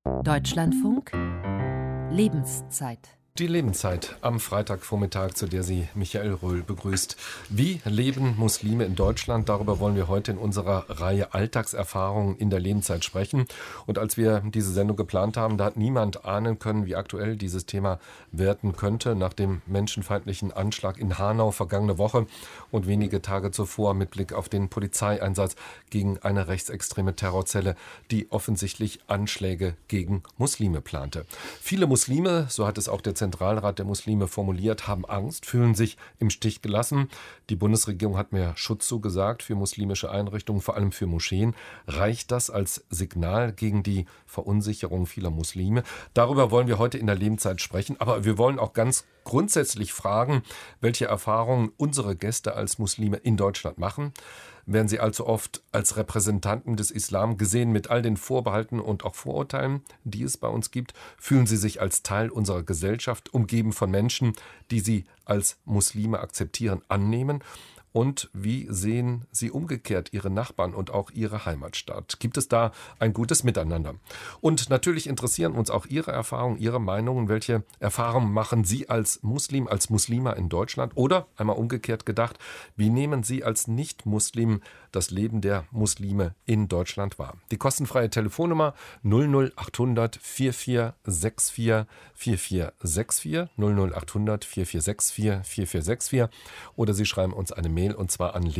Deutschlandfunk Lebenszeit. Die Lebenszeit am Freitagvormittag, zu der Sie Michael Röhl begrüßt. Wie leben Muslime in Deutschland? Darüber wollen wir heute in unserer Reihe Alltagserfahrungen in der Lebenszeit sprechen. Und als wir diese Sendung geplant haben, da hat niemand ahnen können, wie aktuell dieses Thema werden könnte. Nach dem menschenfeindlichen Anschlag in Hanau vergangene Woche und wenige Tage zuvor mit Blick auf den Polizeieinsatz gegen eine rechtsextreme Terrorzelle, die offensichtlich Anschläge gegen Muslime plante. Viele Muslime, so hat es auch der Zentralrat der Muslime formuliert, haben Angst, fühlen sich im Stich gelassen. Die Bundesregierung hat mehr Schutz zugesagt für muslimische Einrichtungen, vor allem für Moscheen. Reicht das als Signal gegen die Verunsicherung vieler Muslime? Darüber wollen wir heute in der Lebenszeit sprechen. Aber wir wollen auch ganz grundsätzlich fragen, welche Erfahrungen unsere Gäste als Muslime in Deutschland machen. Werden sie allzu oft als Repräsentanten des Islam gesehen mit all den Vorbehalten und auch Vorurteilen, die es bei uns gibt? Fühlen sie sich als Teil unserer Gesellschaft, umgeben von Menschen, die sie als Muslime akzeptieren, annehmen? Und wie sehen sie umgekehrt ihre Nachbarn und auch ihre Heimatstadt? Gibt es da ein gutes Miteinander? Und natürlich interessieren uns auch Ihre Erfahrungen, Ihre Meinungen. Welche Erfahrungen machen Sie als Muslim, als Muslima in Deutschland? Oder, einmal umgekehrt gedacht, wie nehmen Sie als Nicht-Muslim das Leben der Muslime in Deutschland wahr? Die kostenfreie Telefonnummer 00800 4464 4464 00800 4464 4464 oder Sie schreiben uns eine Mail und zwar an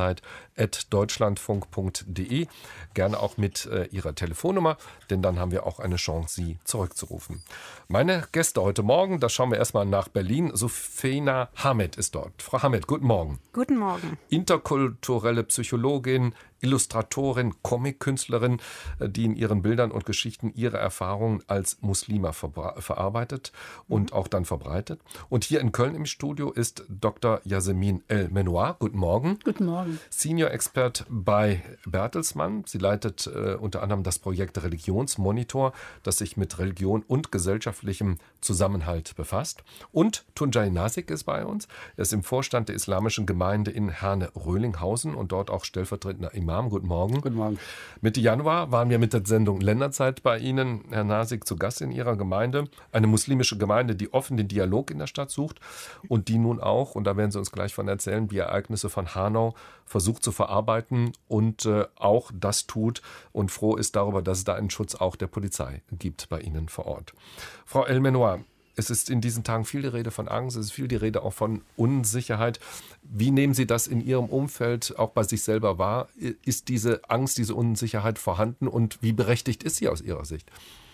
lebenszeit@deutschlandfunk.de. Gerne auch mit Ihrer Telefonnummer, denn dann haben wir auch eine Chance, Sie zurückzurufen. Meine Gäste heute Morgen, da schauen wir erstmal nach Berlin. Sufena Hamed ist dort. Frau Hamed, guten Morgen. Guten Morgen. Interkulturelle Psychologin, Illustratorin, Comic-Künstlerin, die in ihren Bildern und Geschichten ihre Erfahrungen als Muslima verarbeitet und auch dann verbreitet. Und hier in Köln im Studio ist Dr. Yasemin El-Menoir. Guten Morgen. Guten Morgen. Senior Expert bei Bertelsmann. Sie leitet unter anderem das Projekt Religionsmonitor, das sich mit Religion und gesellschaftlichem Zusammenhalt befasst. Und Tunjai Nasik ist bei uns. Er ist im Vorstand der Islamischen Gemeinde in Herne-Röhlinghausen und dort auch stellvertretender Imam. Guten Morgen. Guten Morgen. Mitte Januar waren wir mit der Sendung Länderzeit bei Ihnen, Herr Nasik, zu Gast in Ihrer Gemeinde. Eine muslimische Gemeinde, die offen den Dialog in der Stadt sucht und die nun auch, und da werden Sie uns gleich von erzählen, die Ereignisse von Hanau versucht zu verarbeiten und auch das tut und froh ist darüber, dass es da einen Schutz auch der Polizei gibt bei Ihnen vor Ort. Frau El-Menoir, es ist in diesen Tagen viel die Rede von Angst, es ist viel die Rede auch von Unsicherheit. Wie nehmen Sie das in Ihrem Umfeld auch bei sich selber wahr? Ist diese Angst, diese Unsicherheit vorhanden und wie berechtigt ist sie aus Ihrer Sicht?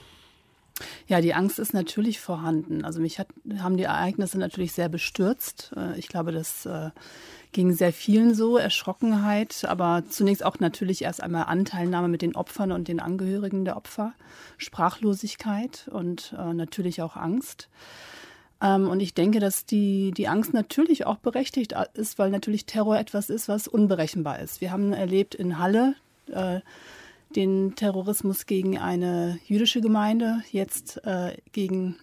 Ja, die Angst ist natürlich vorhanden. Also mich haben die Ereignisse natürlich sehr bestürzt. Ich glaube, das ging sehr vielen so, Erschrockenheit, aber zunächst auch natürlich erst einmal Anteilnahme mit den Opfern und den Angehörigen der Opfer, Sprachlosigkeit und natürlich auch Angst. Und ich denke, dass die Angst natürlich auch berechtigt ist, weil natürlich Terror etwas ist, was unberechenbar ist. Wir haben erlebt in Halle den Terrorismus gegen eine jüdische Gemeinde, jetzt gegen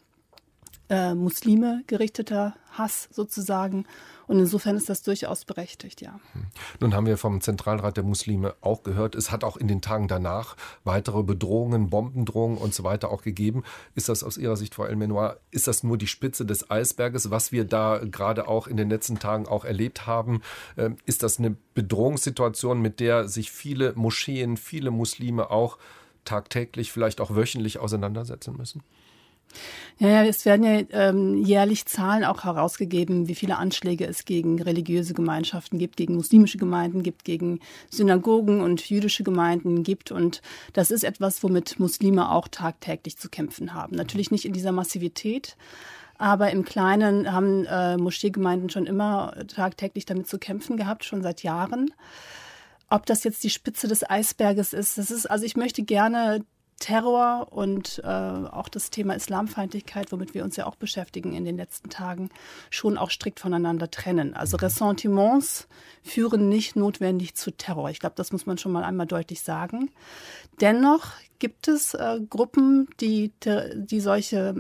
Muslime gerichteter Hass sozusagen. Und insofern ist das durchaus berechtigt, ja. Nun haben wir vom Zentralrat der Muslime auch gehört, es hat auch in den Tagen danach weitere Bedrohungen, Bombendrohungen und so weiter auch gegeben. Ist das aus Ihrer Sicht, Frau El-Menoir, ist das nur die Spitze des Eisberges, was wir da gerade auch in den letzten Tagen auch erlebt haben? Ist das eine Bedrohungssituation, mit der sich viele Moscheen, viele Muslime auch tagtäglich, vielleicht auch wöchentlich auseinandersetzen müssen? Ja, es werden ja jährlich Zahlen auch herausgegeben, wie viele Anschläge es gegen religiöse Gemeinschaften gibt, gegen muslimische Gemeinden gibt, gegen Synagogen und jüdische Gemeinden gibt. Und das ist etwas, womit Muslime auch tagtäglich zu kämpfen haben. Natürlich nicht in dieser Massivität, aber im Kleinen haben Moscheegemeinden schon immer tagtäglich damit zu kämpfen gehabt, schon seit Jahren. Ob das jetzt die Spitze des Eisberges ist, also ich möchte gerne Terror und auch das Thema Islamfeindlichkeit, womit wir uns ja auch beschäftigen in den letzten Tagen, schon auch strikt voneinander trennen. Also Ressentiments führen nicht notwendig zu Terror. Ich glaube, das muss man schon mal einmal deutlich sagen. Dennoch gibt es Gruppen, die solche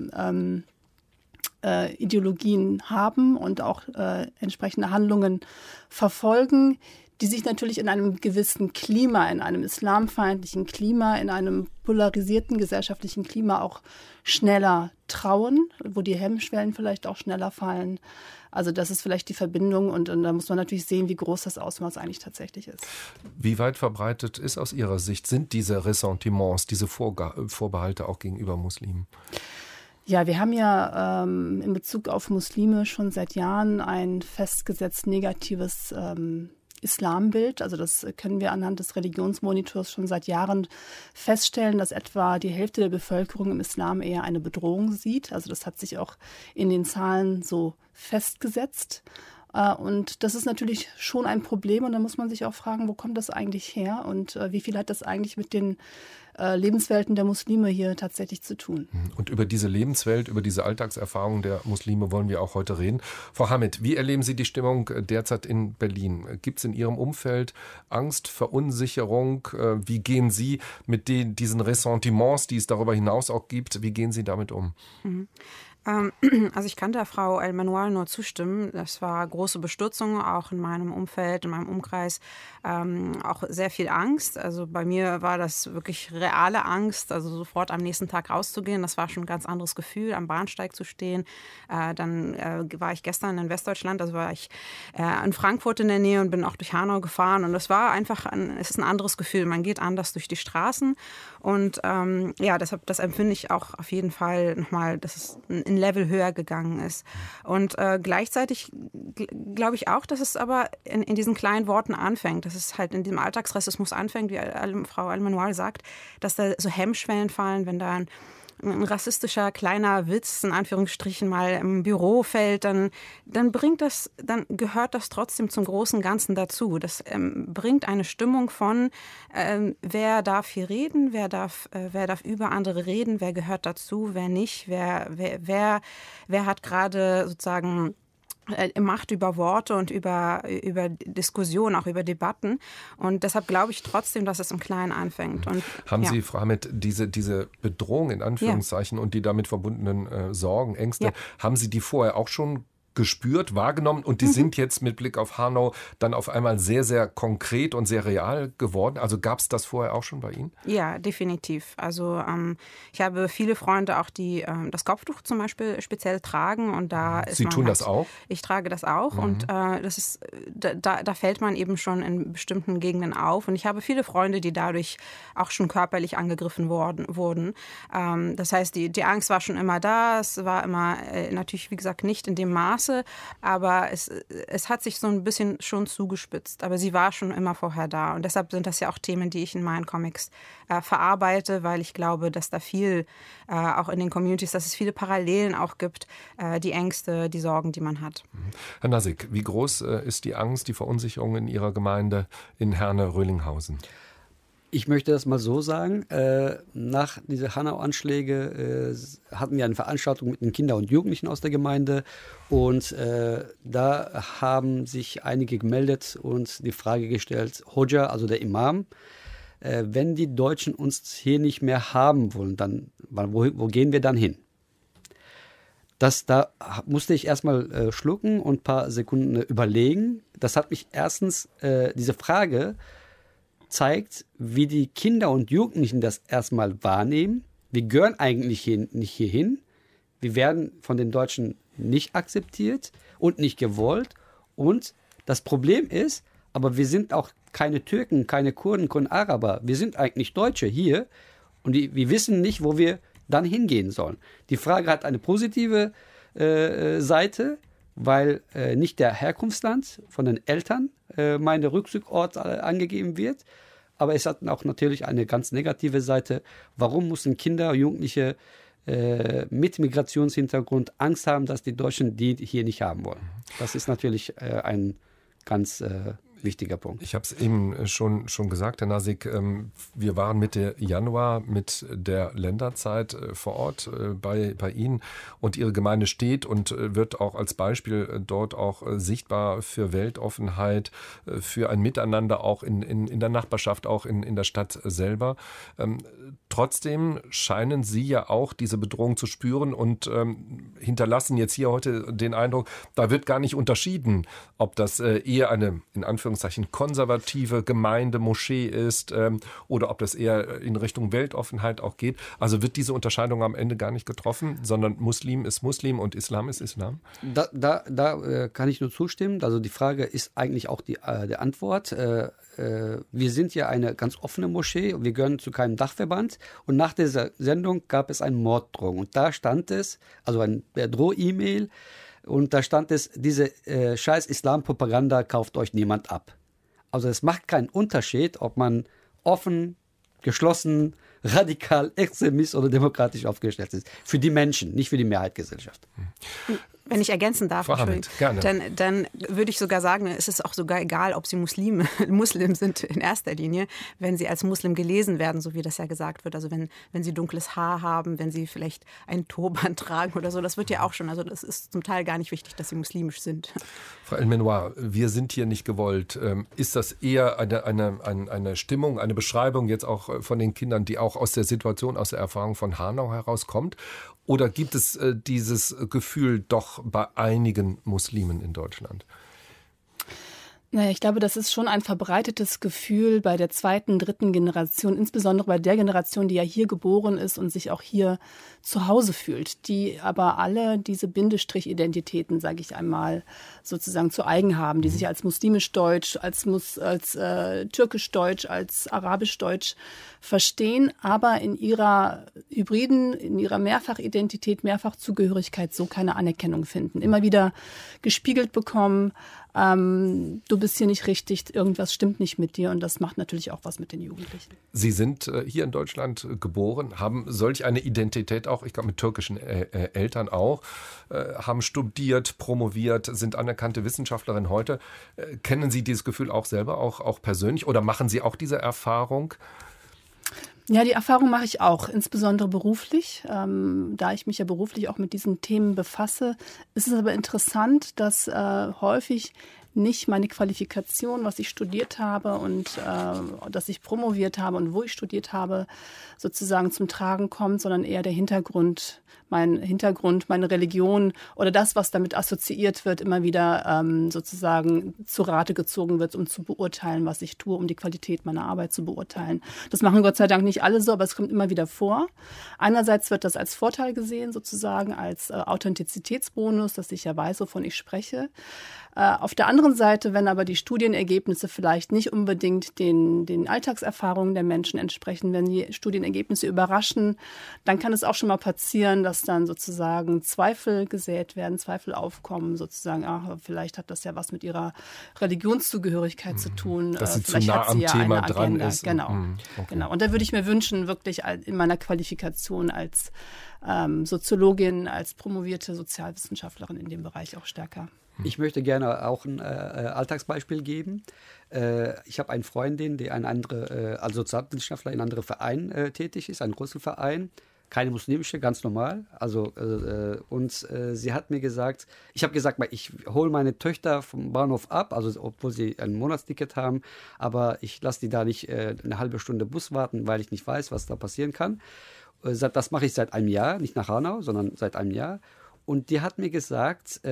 Ideologien haben und auch entsprechende Handlungen verfolgen, die sich natürlich in einem gewissen Klima, in einem islamfeindlichen Klima, in einem polarisierten gesellschaftlichen Klima auch schneller trauen, wo die Hemmschwellen vielleicht auch schneller fallen. Also das ist vielleicht die Verbindung und da muss man natürlich sehen, wie groß das Ausmaß eigentlich tatsächlich ist. Wie weit verbreitet ist aus Ihrer Sicht, sind diese Ressentiments, diese Vorbehalte auch gegenüber Muslimen? Ja, wir haben ja in Bezug auf Muslime schon seit Jahren ein festgesetzt negatives Islambild. Also das können wir anhand des Religionsmonitors schon seit Jahren feststellen, dass etwa die Hälfte der Bevölkerung im Islam eher eine Bedrohung sieht. Also das hat sich auch in den Zahlen so festgesetzt. Und das ist natürlich schon ein Problem und da muss man sich auch fragen, wo kommt das eigentlich her und wie viel hat das eigentlich mit den Lebenswelten der Muslime hier tatsächlich zu tun. Und über diese Lebenswelt, über diese Alltagserfahrung der Muslime wollen wir auch heute reden. Frau Hamid, wie erleben Sie die Stimmung derzeit in Berlin? Gibt es in Ihrem Umfeld Angst, Verunsicherung? Wie gehen Sie mit diesen Ressentiments, die es darüber hinaus auch gibt, wie gehen Sie damit um? Also ich kann der Frau El-Manoual nur zustimmen. Das war große Bestürzung, auch in meinem Umfeld, in meinem Umkreis. Auch sehr viel Angst. Also bei mir war das wirklich reale Angst, also sofort am nächsten Tag rauszugehen. Das war schon ein ganz anderes Gefühl, am Bahnsteig zu stehen. Dann war ich gestern in Westdeutschland, also war ich in Frankfurt in der Nähe und bin auch durch Hanau gefahren. Und das war einfach, es ist ein anderes Gefühl. Man geht anders durch die Straßen. Und deshalb, das empfinde ich auch auf jeden Fall nochmal, dass es ein Level höher gegangen ist. Und gleichzeitig glaube ich auch, dass es aber in diesen kleinen Worten anfängt, dass es halt in diesem Alltagsrassismus anfängt, wie Frau El-Manoual sagt, dass da so Hemmschwellen fallen, wenn da ein rassistischer kleiner Witz, in Anführungsstrichen, mal im Büro fällt, dann gehört das trotzdem zum großen Ganzen dazu. Das bringt eine Stimmung von, wer darf hier reden, wer darf über andere reden, wer gehört dazu, wer nicht, wer hat gerade sozusagen Macht über Worte und über Diskussionen, auch über Debatten. Und deshalb glaube ich trotzdem, dass es im Kleinen anfängt. Und, haben Sie, Frau Hamid, diese Bedrohung in Anführungszeichen und die damit verbundenen Sorgen, Ängste, haben Sie die vorher auch schon gespürt, wahrgenommen und die sind jetzt mit Blick auf Hanau dann auf einmal sehr, sehr konkret und sehr real geworden? Also gab es das vorher auch schon bei Ihnen? Ja, definitiv. Also ich habe viele Freunde auch, die das Kopftuch zum Beispiel speziell tragen und da ist Sie tun das auch? Ich trage das auch und das ist, da fällt man eben schon in bestimmten Gegenden auf und ich habe viele Freunde, die dadurch auch schon körperlich angegriffen wurden. Das heißt, die Angst war schon immer da, es war immer natürlich, wie gesagt, nicht in dem Maß, aber es hat sich so ein bisschen schon zugespitzt. Aber sie war schon immer vorher da. Und deshalb sind das ja auch Themen, die ich in meinen Comics verarbeite, weil ich glaube, dass da viel, auch in den Communities, dass es viele Parallelen auch gibt, die Ängste, die Sorgen, die man hat. Herr Nasik, wie groß ist die Angst, die Verunsicherung in Ihrer Gemeinde in Herne-Röhlinghausen? Ich möchte das mal so sagen, nach diesen Hanau-Anschläge hatten wir eine Veranstaltung mit den Kindern und Jugendlichen aus der Gemeinde und da haben sich einige gemeldet und die Frage gestellt, Hodja, also der Imam, wenn die Deutschen uns hier nicht mehr haben wollen, dann wo gehen wir dann hin? Da musste ich erstmal schlucken und ein paar Sekunden überlegen. Das hat mich erstens, diese Frage zeigt, wie die Kinder und Jugendlichen das erstmal wahrnehmen. Wir gehören eigentlich nicht hierhin. Wir werden von den Deutschen nicht akzeptiert und nicht gewollt. Und das Problem ist, aber wir sind auch keine Türken, keine Kurden, keine Araber. Wir sind eigentlich Deutsche hier und wir wissen nicht, wo wir dann hingehen sollen. Die Frage hat eine positive Seite, weil nicht der Herkunftsland von den Eltern mein Rückzugsort angegeben wird. Aber es hat auch natürlich eine ganz negative Seite. Warum müssen Kinder, Jugendliche mit Migrationshintergrund Angst haben, dass die Deutschen die hier nicht haben wollen? Das ist natürlich ein ganz wichtiger Punkt. Ich habe es eben schon gesagt, Herr Nasik, wir waren Mitte Januar mit der Länderzeit vor Ort bei Ihnen und Ihre Gemeinde steht und wird auch als Beispiel dort auch sichtbar für Weltoffenheit, für ein Miteinander auch in der Nachbarschaft, auch in der Stadt selber. Trotzdem scheinen Sie ja auch diese Bedrohung zu spüren und hinterlassen jetzt hier heute den Eindruck, da wird gar nicht unterschieden, ob das eher eine, in Anführungszeichen, konservative Gemeinde, Moschee ist oder ob das eher in Richtung Weltoffenheit auch geht. Also wird diese Unterscheidung am Ende gar nicht getroffen, sondern Muslim ist Muslim und Islam ist Islam? Da kann ich nur zustimmen. Also die Frage ist eigentlich auch die Antwort. Wir sind ja eine ganz offene Moschee und wir gehören zu keinem Dachverband. Und nach dieser Sendung gab es eine Morddrohung. Und da stand es, also ein Droh-E-Mail, und da stand es, diese scheiß Islam-Propaganda kauft euch niemand ab. Also es macht keinen Unterschied, ob man offen, geschlossen, radikal, extremist oder demokratisch aufgestellt ist. Für die Menschen, nicht für die Mehrheitsgesellschaft. Wenn ich ergänzen darf, dann würde ich sogar sagen, es ist auch sogar egal, ob sie Muslim sind in erster Linie, wenn sie als Muslim gelesen werden, so wie das ja gesagt wird. Also wenn sie dunkles Haar haben, wenn sie vielleicht einen Turban tragen oder so, das wird ja auch schon, also das ist zum Teil gar nicht wichtig, dass sie muslimisch sind. Frau El-Menoir, wir sind hier nicht gewollt. Ist das eher eine Stimmung, eine Beschreibung jetzt auch von den Kindern, die auch aus der Situation, aus der Erfahrung von Hanau herauskommt? Oder gibt es dieses Gefühl doch bei einigen Muslimen in Deutschland? Naja, ich glaube, das ist schon ein verbreitetes Gefühl bei der zweiten, dritten Generation, insbesondere bei der Generation, die ja hier geboren ist und sich auch hier zu Hause fühlt, die aber alle diese Bindestrich-Identitäten, sage ich einmal, sozusagen zu eigen haben, die sich als muslimisch-deutsch, als türkisch-deutsch, als arabisch-deutsch verstehen, aber in ihrer hybriden, in ihrer Mehrfachidentität, Mehrfachzugehörigkeit so keine Anerkennung finden. Immer wieder gespiegelt bekommen, du bist hier nicht richtig, irgendwas stimmt nicht mit dir, und das macht natürlich auch was mit den Jugendlichen. Sie sind hier in Deutschland geboren, haben solch eine Identität auch, ich glaube mit türkischen Eltern auch, haben studiert, promoviert, sind anerkannte Wissenschaftlerin heute. Kennen Sie dieses Gefühl auch selber, auch persönlich, oder machen Sie auch diese Erfahrung? Ja, die Erfahrung mache ich auch, insbesondere beruflich. Da ich mich ja beruflich auch mit diesen Themen befasse, ist es aber interessant, dass häufig nicht meine Qualifikation, was ich studiert habe und dass ich promoviert habe und wo ich studiert habe, sozusagen zum Tragen kommt, sondern eher der Hintergrund, meine Religion oder das, was damit assoziiert wird, immer wieder sozusagen zu Rate gezogen wird, um zu beurteilen, was ich tue, um die Qualität meiner Arbeit zu beurteilen. Das machen Gott sei Dank nicht alle so, aber es kommt immer wieder vor. Einerseits wird das als Vorteil gesehen, sozusagen als Authentizitätsbonus, dass ich ja weiß, wovon ich spreche. Auf der anderen Seite, wenn aber die Studienergebnisse vielleicht nicht unbedingt den Alltagserfahrungen der Menschen entsprechen, wenn die Studienergebnisse überraschen, dann kann es auch schon mal passieren, dass dann sozusagen Zweifel gesät werden, Zweifel aufkommen, sozusagen, vielleicht hat das ja was mit ihrer Religionszugehörigkeit zu tun. Dass sie vielleicht zu nah hat sie am Thema eine dran Agenda. ist. Genau. Okay. Genau. Und da würde ich mir wünschen, wirklich in meiner Qualifikation als Soziologin, als promovierte Sozialwissenschaftlerin in dem Bereich auch stärker. Ich möchte gerne auch ein Alltagsbeispiel geben. Ich habe eine Freundin, die als Sozialwissenschaftler in einem anderen Verein tätig ist, ein großer Verein, keine muslimische, ganz normal. Und sie hat mir gesagt, ich habe gesagt, ich hole meine Töchter vom Bahnhof ab, also obwohl sie ein Monatsticket haben, aber ich lasse die da nicht eine halbe Stunde Bus warten, weil ich nicht weiß, was da passieren kann. Das mache ich seit einem Jahr, nicht nach Hanau, sondern seit einem Jahr. Und die hat mir gesagt,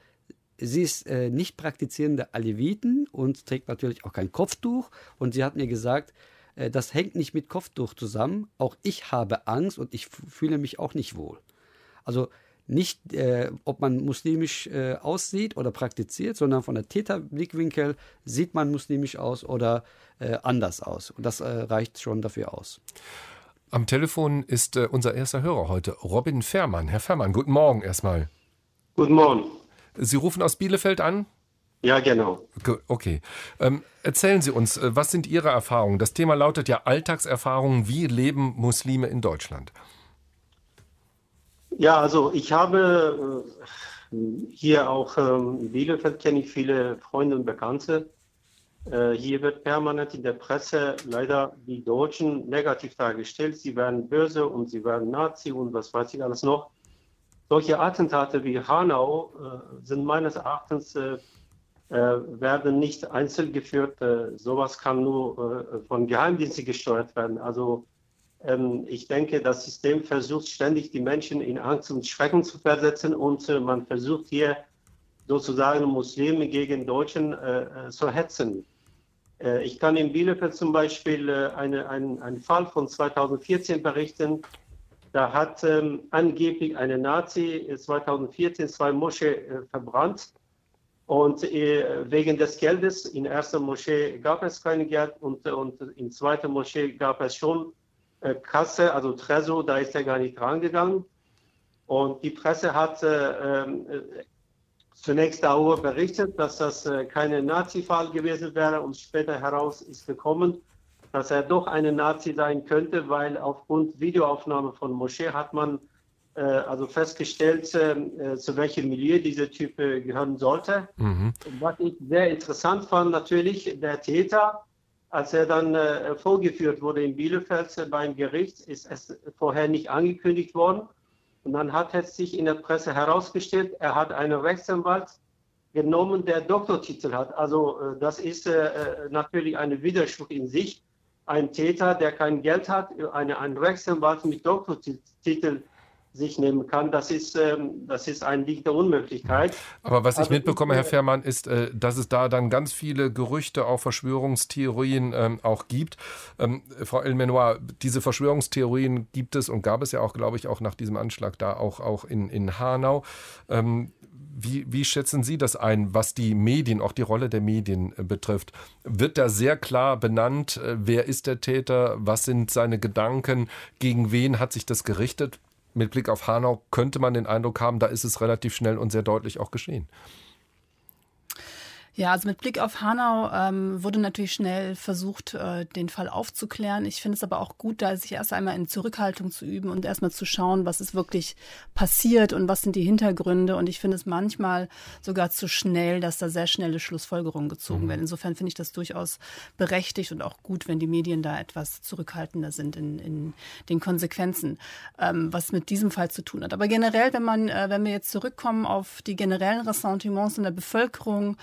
sie ist nicht praktizierende Aleviten und trägt natürlich auch kein Kopftuch. Und sie hat mir gesagt, das hängt nicht mit Kopftuch zusammen. Auch ich habe Angst und ich fühle mich auch nicht wohl. Also nicht, ob man muslimisch aussieht oder praktiziert, sondern von der Täterblickwinkel sieht man muslimisch aus oder anders aus. Und das reicht schon dafür aus. Am Telefon ist unser erster Hörer heute, Robin Fährmann. Herr Fährmann, guten Morgen erstmal. Guten Morgen. Sie rufen aus Bielefeld an? Ja, genau. Okay. Erzählen Sie uns, was sind Ihre Erfahrungen? Das Thema lautet ja Alltagserfahrungen. Wie leben Muslime in Deutschland? Ja, also ich habe hier auch in Bielefeld kenne ich viele Freunde und Bekannte. Hier wird permanent in der Presse leider die Deutschen negativ dargestellt. Sie werden böse und sie werden Nazi und was weiß ich alles noch. Solche Attentate wie Hanau sind meines Erachtens werden nicht einzeln geführt. Sowas kann nur von Geheimdiensten gesteuert werden. Also Ich denke, das System versucht ständig, die Menschen in Angst und Schrecken zu versetzen und man versucht hier sozusagen Muslime gegen Deutschen zu hetzen. Ich kann in Bielefeld zum Beispiel einen Fall von 2014 berichten. Da hat angeblich eine Nazi 2014 2 Moscheen verbrannt. Und wegen des Geldes, in erster Moschee gab es kein Geld und in zweiter Moschee gab es schon Kasse, also Tresor, da ist er gar nicht rangegangen. Und die Presse hat zunächst darüber berichtet, dass das kein Nazi-Fall gewesen wäre und später heraus ist gekommen, dass er doch eine Nazi sein könnte, weil aufgrund Videoaufnahme von Moschee hat man also festgestellt, zu welchem Milieu dieser Typ gehören sollte. Und was ich sehr interessant fand, natürlich der Täter, als er dann vorgeführt wurde in Bielefeld beim Gericht, ist es vorher nicht angekündigt worden. Und dann hat es sich in der Presse herausgestellt, er hat einen Rechtsanwalt genommen, der Doktortitel hat. Also das ist natürlich ein Widerspruch in sich. Ein Täter, der kein Geld hat, ein Rechtsanwalt mit Doktortitel sich nehmen kann, das ist ein Weg der Unmöglichkeit. Aber was ich mitbekomme, Herr Fährmann, ist, dass es da dann ganz viele Gerüchte, auch Verschwörungstheorien auch gibt. Frau El-Menoir, diese Verschwörungstheorien gibt es und gab es ja auch, glaube ich, auch nach diesem Anschlag da auch in Hanau. Wie schätzen Sie das ein, was die Medien, auch die Rolle der Medien betrifft? Wird da sehr klar benannt, wer ist der Täter, was sind seine Gedanken, gegen wen hat sich das gerichtet? Mit Blick auf Hanau könnte man den Eindruck haben, da ist es relativ schnell und sehr deutlich auch geschehen. Ja, also mit Blick auf Hanau wurde natürlich schnell versucht, den Fall aufzuklären. Ich finde es aber auch gut, da sich erst einmal in Zurückhaltung zu üben und erstmal zu schauen, was ist wirklich passiert und was sind die Hintergründe. Und ich finde es manchmal sogar zu schnell, dass da sehr schnelle Schlussfolgerungen gezogen werden. Insofern finde ich das durchaus berechtigt und auch gut, wenn die Medien da etwas zurückhaltender sind in den Konsequenzen, was mit diesem Fall zu tun hat. Aber generell, wenn wir jetzt zurückkommen auf die generellen Ressentiments in der Bevölkerung,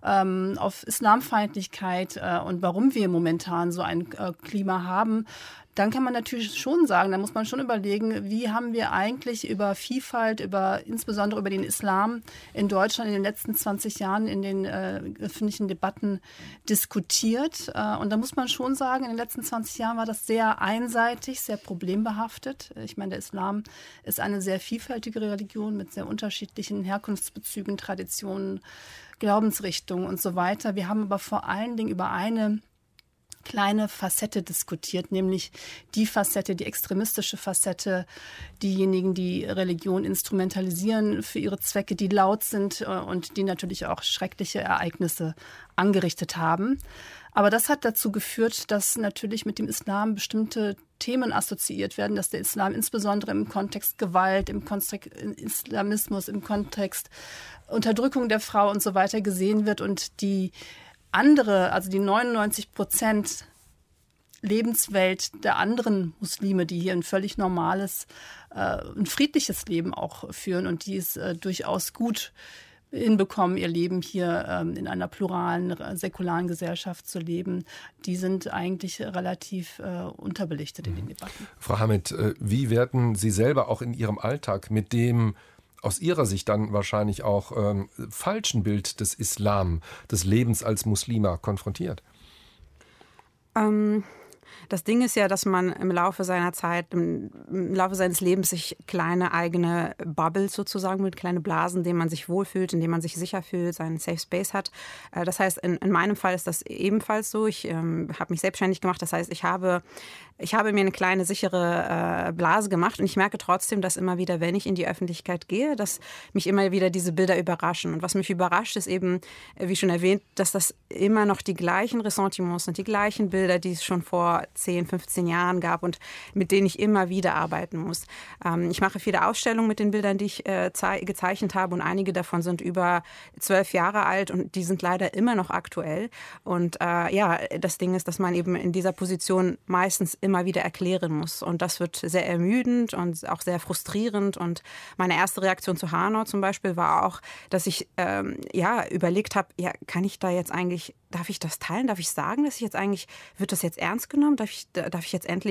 auf Islamfeindlichkeit und warum wir momentan so ein Klima haben, dann kann man natürlich schon sagen, da muss man schon überlegen, wie haben wir eigentlich über Vielfalt, insbesondere über den Islam in Deutschland in den letzten 20 Jahren in den öffentlichen Debatten diskutiert. Und da muss man schon sagen, in den letzten 20 Jahren war das sehr einseitig, sehr problembehaftet. Ich meine, der Islam ist eine sehr vielfältige Religion mit sehr unterschiedlichen Herkunftsbezügen, Traditionen, Glaubensrichtungen und so weiter. Wir haben aber vor allen Dingen über eine kleine Facette diskutiert, nämlich die Facette, die extremistische Facette, diejenigen, die Religion instrumentalisieren für ihre Zwecke, die laut sind und die natürlich auch schreckliche Ereignisse angerichtet haben. Aber das hat dazu geführt, dass natürlich mit dem Islam bestimmte Themen assoziiert werden, dass der Islam insbesondere im Kontext Gewalt, im Kontext Islamismus, im Kontext Unterdrückung der Frau und so weiter gesehen wird und die andere, also die 99% Lebenswelt der anderen Muslime, die hier ein völlig normales, ein friedliches Leben auch führen und die es durchaus gut hinbekommen, ihr Leben hier in einer pluralen, säkularen Gesellschaft zu leben, die sind eigentlich relativ unterbelichtet in den Debatten. Frau Hamid, wie werden Sie selber auch in Ihrem Alltag mit dem aus Ihrer Sicht dann wahrscheinlich auch falschen Bild des Islam, des Lebens als Muslima konfrontiert? Das Ding ist ja, dass man im Laufe seiner Zeit, im Laufe seines Lebens sich kleine eigene Bubbles sozusagen mit kleine Blasen, in denen man sich wohlfühlt, in denen man sich sicher fühlt, seinen Safe Space hat. Das heißt, in meinem Fall ist das ebenfalls so. Ich habe mich selbstständig gemacht. Das heißt, ich habe mir eine kleine sichere Blase gemacht und ich merke trotzdem, dass immer wieder, wenn ich in die Öffentlichkeit gehe, dass mich immer wieder diese Bilder überraschen. Und was mich überrascht, ist eben, wie schon erwähnt, dass das immer noch die gleichen Ressentiments sind, die gleichen Bilder, die es schon vor 10, 15 Jahren gab und mit denen ich immer wieder arbeiten muss. Ich mache viele Ausstellungen mit den Bildern, die ich gezeichnet habe und einige davon sind über 12 Jahre alt und die sind leider immer noch aktuell. Und das Ding ist, dass man eben in dieser Position meistens immer wieder erklären muss und das wird sehr ermüdend und auch sehr frustrierend und meine erste Reaktion zu Hanau zum Beispiel war auch, dass ich überlegt habe, kann ich da jetzt eigentlich, darf ich das teilen, darf ich sagen, dass ich jetzt eigentlich, wird das jetzt ernst genommen, darf ich jetzt endlich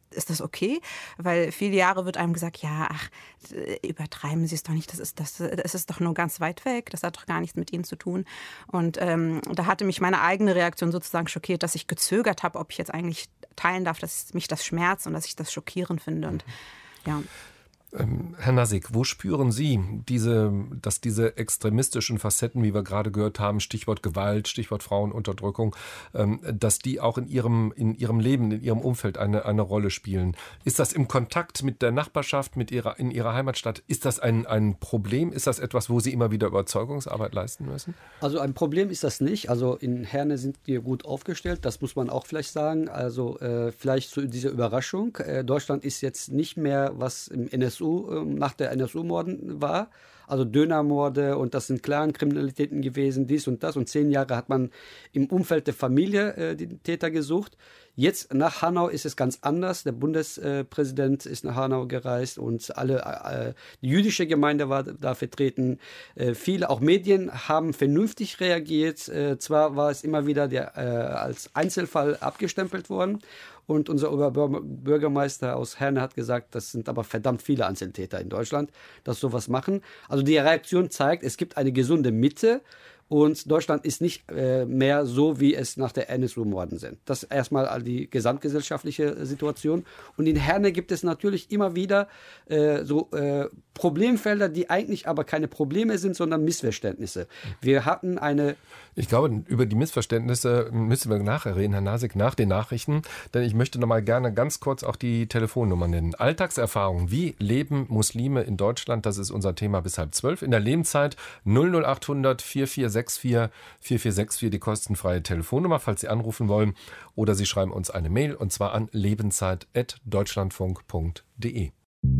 ist das okay? Weil viele Jahre wird einem gesagt, ja, ach, übertreiben Sie es doch nicht, es ist doch nur ganz weit weg, das hat doch gar nichts mit Ihnen zu tun. Und da hatte mich meine eigene Reaktion sozusagen schockiert, dass ich gezögert habe, ob ich jetzt eigentlich teilen darf, dass mich das schmerzt und dass ich das schockierend finde. Und ja. Herr Nasik, wo spüren Sie, dass diese extremistischen Facetten, wie wir gerade gehört haben, Stichwort Gewalt, Stichwort Frauenunterdrückung, dass die auch in Ihrem Leben, in Ihrem Umfeld eine Rolle spielen? Ist das im Kontakt mit der Nachbarschaft, in Ihrer Heimatstadt, ist das ein Problem? Ist das etwas, wo Sie immer wieder Überzeugungsarbeit leisten müssen? Also ein Problem ist das nicht. Also in Herne sind wir gut aufgestellt, das muss man auch vielleicht sagen. Also vielleicht zu dieser Überraschung. Deutschland ist jetzt nicht mehr, was im NSU nach der NSU-Morden war. Also Dönermorde und das sind Clan-Kriminalitäten gewesen, dies und das. Und 10 Jahre hat man im Umfeld der Familie die Täter gesucht. Jetzt nach Hanau ist es ganz anders. Der Bundespräsident ist nach Hanau gereist und die jüdische Gemeinde war da vertreten. Viele, auch Medien, haben vernünftig reagiert. Zwar war es immer wieder als Einzelfall abgestempelt worden. Und unser Oberbürgermeister aus Herne hat gesagt, das sind aber verdammt viele Einzeltäter in Deutschland, dass sowas machen. Also die Reaktion zeigt, es gibt eine gesunde Mitte und Deutschland ist nicht mehr so, wie es nach der NSU-Morden sind. Das ist erstmal die gesamtgesellschaftliche Situation. Und in Herne gibt es natürlich immer wieder Problemfelder, die eigentlich aber keine Probleme sind, sondern Missverständnisse. Wir hatten Ich glaube, über die Missverständnisse müssen wir nachher reden, Herr Nasik, nach den Nachrichten. Denn ich möchte noch mal gerne ganz kurz auch die Telefonnummer nennen. Alltagserfahrung. Wie leben Muslime in Deutschland? Das ist unser Thema bis 11:30. In der Lebenszeit 00800 4464 4464, die kostenfreie Telefonnummer, falls Sie anrufen wollen. Oder Sie schreiben uns eine Mail, und zwar an lebenszeit@deutschlandfunk.de.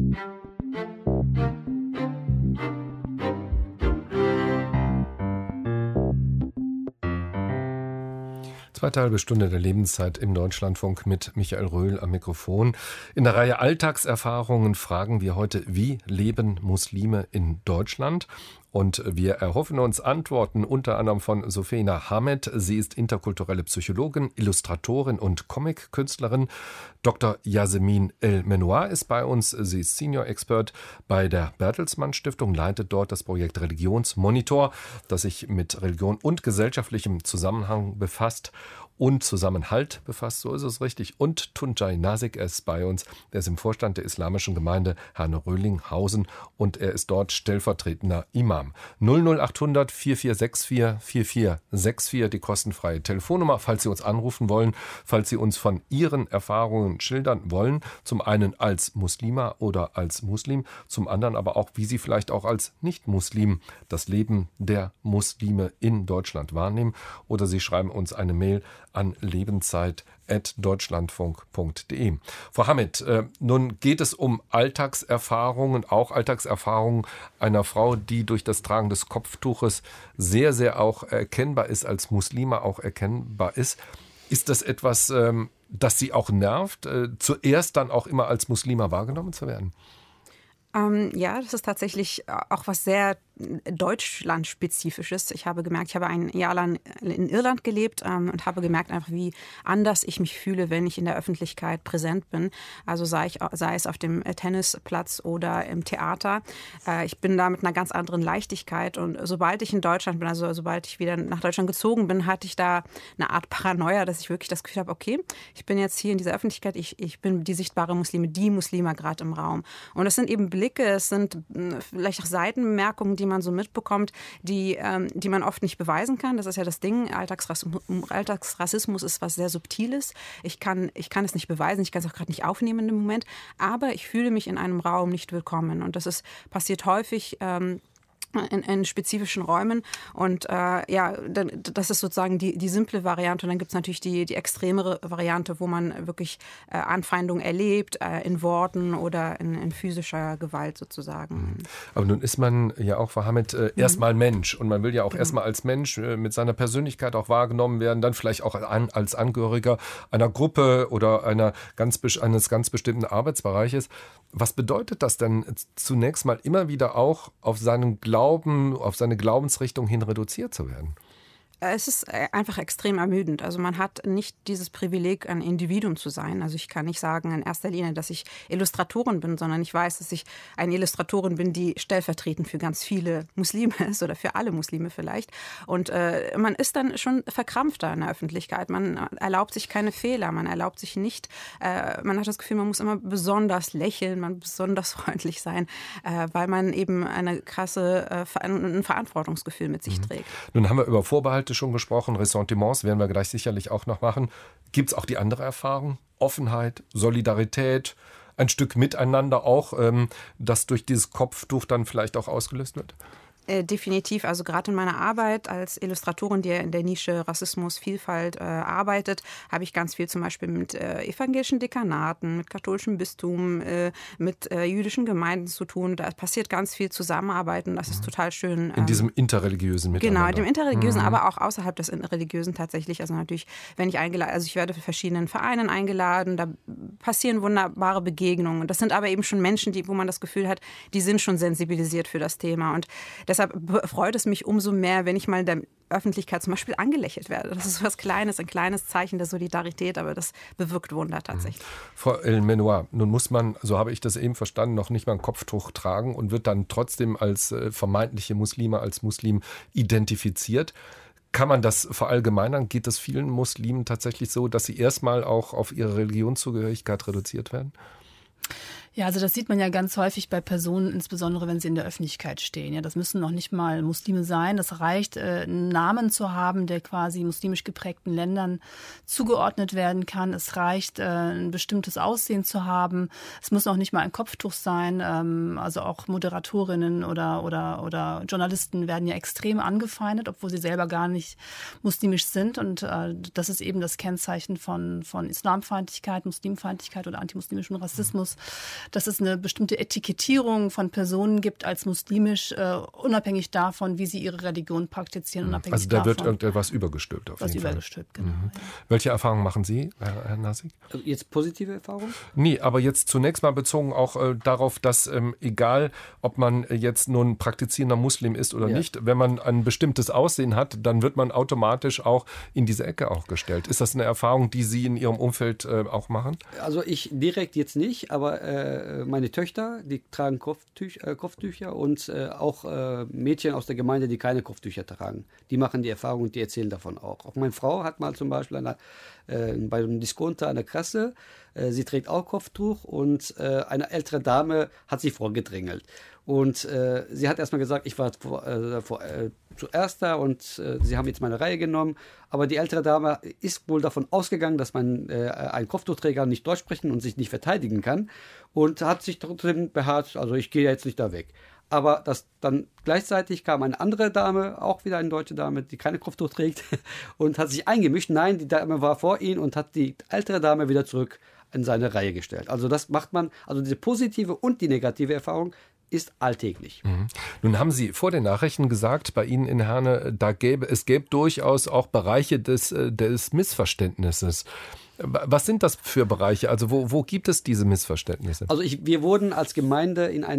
Zweite halbe Stunde der Lebenszeit im Deutschlandfunk mit Michael Röhl am Mikrofon. In der Reihe Alltagserfahrungen fragen wir heute, wie leben Muslime in Deutschland? Und wir erhoffen uns Antworten unter anderem von Sofena Hamed. Sie ist interkulturelle Psychologin, Illustratorin und Comic-Künstlerin. Dr. Yasemin El-Menoir ist bei uns. Sie ist Senior Expert bei der Bertelsmann Stiftung, leitet dort das Projekt Religionsmonitor, das sich mit Religion und gesellschaftlichem Zusammenhang befasst und Zusammenhalt befasst, so ist es richtig. Und Tuncay Nasik ist bei uns, der ist im Vorstand der islamischen Gemeinde Herne-Röhlinghausen und er ist dort stellvertretender Imam. 00800 4464 4464, die kostenfreie Telefonnummer, falls Sie uns anrufen wollen, falls Sie uns von Ihren Erfahrungen schildern wollen, zum einen als Muslima oder als Muslim, zum anderen aber auch, wie Sie vielleicht auch als Nicht-Muslim das Leben der Muslime in Deutschland wahrnehmen, oder Sie schreiben uns eine Mail an lebenszeit@deutschlandfunk.de. Frau Hamed, nun geht es um Alltagserfahrungen, auch Alltagserfahrungen einer Frau, die durch das Tragen des Kopftuches sehr, sehr auch erkennbar ist, als Muslima auch erkennbar ist. Ist das etwas, das Sie auch nervt, zuerst dann auch immer als Muslima wahrgenommen zu werden? Ja, das ist tatsächlich auch was sehr Deutschlandspezifisches. Ich habe gemerkt, ich habe ein Jahr lang in Irland gelebt und habe gemerkt einfach, wie anders ich mich fühle, wenn ich in der Öffentlichkeit präsent bin. Also sei es auf dem Tennisplatz oder im Theater. Ich bin da mit einer ganz anderen Leichtigkeit. Und sobald ich in Deutschland bin, also sobald ich wieder nach Deutschland gezogen bin, hatte ich da eine Art Paranoia, dass ich wirklich das Gefühl habe, okay, ich bin jetzt hier in dieser Öffentlichkeit, ich bin die sichtbare Muslime, die Muslima gerade im Raum. Und es sind eben Blicke, es sind vielleicht auch Seitenbemerkungen, die man so mitbekommt, die man oft nicht beweisen kann. Das ist ja das Ding. Alltagsrassismus ist was sehr Subtiles. Ich kann es nicht beweisen, ich kann es auch gerade nicht aufnehmen in dem Moment, aber ich fühle mich in einem Raum nicht willkommen. Und das passiert häufig in spezifischen Räumen. Und das ist sozusagen die simple Variante. Und dann gibt es natürlich die extremere Variante, wo man wirklich Anfeindung erlebt, in Worten oder in physischer Gewalt sozusagen. Aber nun ist man ja auch, Frau Hamed, erstmal Mensch. Und man will ja auch erstmal als Mensch mit seiner Persönlichkeit auch wahrgenommen werden, dann vielleicht auch als Angehöriger einer Gruppe oder eines ganz bestimmten Arbeitsbereiches. Was bedeutet das denn zunächst mal immer wieder auch auf seine Glaubensrichtung hin reduziert zu werden? Es ist einfach extrem ermüdend. Also man hat nicht dieses Privileg, ein Individuum zu sein. Also ich kann nicht sagen in erster Linie, dass ich Illustratorin bin, sondern ich weiß, dass ich eine Illustratorin bin, die stellvertretend für ganz viele Muslime ist oder für alle Muslime vielleicht. Und man ist dann schon verkrampfter in der Öffentlichkeit. Man erlaubt sich keine Fehler, man erlaubt sich nicht, man hat das Gefühl, man muss immer besonders lächeln, man muss besonders freundlich sein, weil man eben ein Verantwortungsgefühl mit sich trägt. Nun haben wir über Vorbehalte schon gesprochen, Ressentiments werden wir gleich sicherlich auch noch machen. Gibt es auch die andere Erfahrung? Offenheit, Solidarität, ein Stück Miteinander auch, das durch dieses Kopftuch dann vielleicht auch ausgelöst wird? Definitiv. Also gerade in meiner Arbeit als Illustratorin, die in der Nische Rassismus, Vielfalt arbeitet, habe ich ganz viel zum Beispiel mit evangelischen Dekanaten, mit katholischem Bistum, mit jüdischen Gemeinden zu tun. Da passiert ganz viel Zusammenarbeit und das ist total schön. In diesem interreligiösen Miteinander. Genau, in dem interreligiösen, aber auch außerhalb des Religiösen tatsächlich. Also natürlich, wenn ich eingeladen, also ich werde für verschiedenen Vereinen eingeladen, da passieren wunderbare Begegnungen. Und das sind aber eben schon Menschen, wo man das Gefühl hat, die sind schon sensibilisiert für das Thema. Und deshalb freut es mich umso mehr, wenn ich mal in der Öffentlichkeit zum Beispiel angelächelt werde. Das ist was Kleines, ein kleines Zeichen der Solidarität, aber das bewirkt Wunder tatsächlich. Frau El-Menoir, nun muss man, so habe ich das eben verstanden, noch nicht mal ein Kopftuch tragen und wird dann trotzdem als vermeintliche Muslime, als Muslim identifiziert. Kann man das verallgemeinern? Geht es vielen Muslimen tatsächlich so, dass sie erstmal auch auf ihre Religionszugehörigkeit reduziert werden? Ja, also das sieht man ja ganz häufig bei Personen, insbesondere wenn sie in der Öffentlichkeit stehen. Ja, das müssen noch nicht mal Muslime sein. Das reicht, einen Namen zu haben, der quasi muslimisch geprägten Ländern zugeordnet werden kann. Es reicht, ein bestimmtes Aussehen zu haben. Es muss noch nicht mal ein Kopftuch sein. Also auch Moderatorinnen oder Journalisten werden ja extrem angefeindet, obwohl sie selber gar nicht muslimisch sind. Und das ist eben das Kennzeichen von Islamfeindlichkeit, Muslimfeindlichkeit oder antimuslimischem Rassismus, dass es eine bestimmte Etikettierung von Personen gibt als muslimisch, unabhängig davon, wie sie ihre Religion praktizieren. Unabhängig also da davon, wird irgendetwas übergestülpt auf jeden Fall. Übergestülpt, genau. Ja. Welche Erfahrungen machen Sie, Herr Nasik? Jetzt positive Erfahrungen? Nee, aber jetzt zunächst mal bezogen auch darauf, dass egal, ob man jetzt nun praktizierender Muslim ist oder nicht, wenn man ein bestimmtes Aussehen hat, dann wird man automatisch auch in diese Ecke auch gestellt. Ist das eine Erfahrung, die Sie in Ihrem Umfeld auch machen? Also ich direkt jetzt nicht, aber meine Töchter, die tragen Kopftücher und auch Mädchen aus der Gemeinde, die keine Kopftücher tragen. Die machen die Erfahrung und die erzählen davon auch. Auch meine Frau hat mal zum Beispiel bei einem Discounter an der Kasse, sie trägt auch Kopftuch und eine ältere Dame hat sie vorgedrängelt. Und sie hat erstmal gesagt, ich war zuerst da und sie haben jetzt meine Reihe genommen. Aber die ältere Dame ist wohl davon ausgegangen, dass man ein Kopftuchträger nicht Deutsch sprechen und sich nicht verteidigen kann. Und hat sich trotzdem beharrt, also ich gehe jetzt nicht da weg. Aber dann gleichzeitig kam eine andere Dame, auch wieder eine deutsche Dame, die keine Kopftuch trägt, und hat sich eingemischt. Nein, die Dame war vor ihnen und hat die ältere Dame wieder zurück in seine Reihe gestellt. Also das macht man, also diese positive und die negative Erfahrung ist alltäglich. Nun haben Sie vor den Nachrichten gesagt, bei Ihnen in Herne, es gäbe durchaus auch Bereiche des Missverständnisses. Was sind das für Bereiche? Also wo gibt es diese Missverständnisse? Also wir wurden als Gemeinde in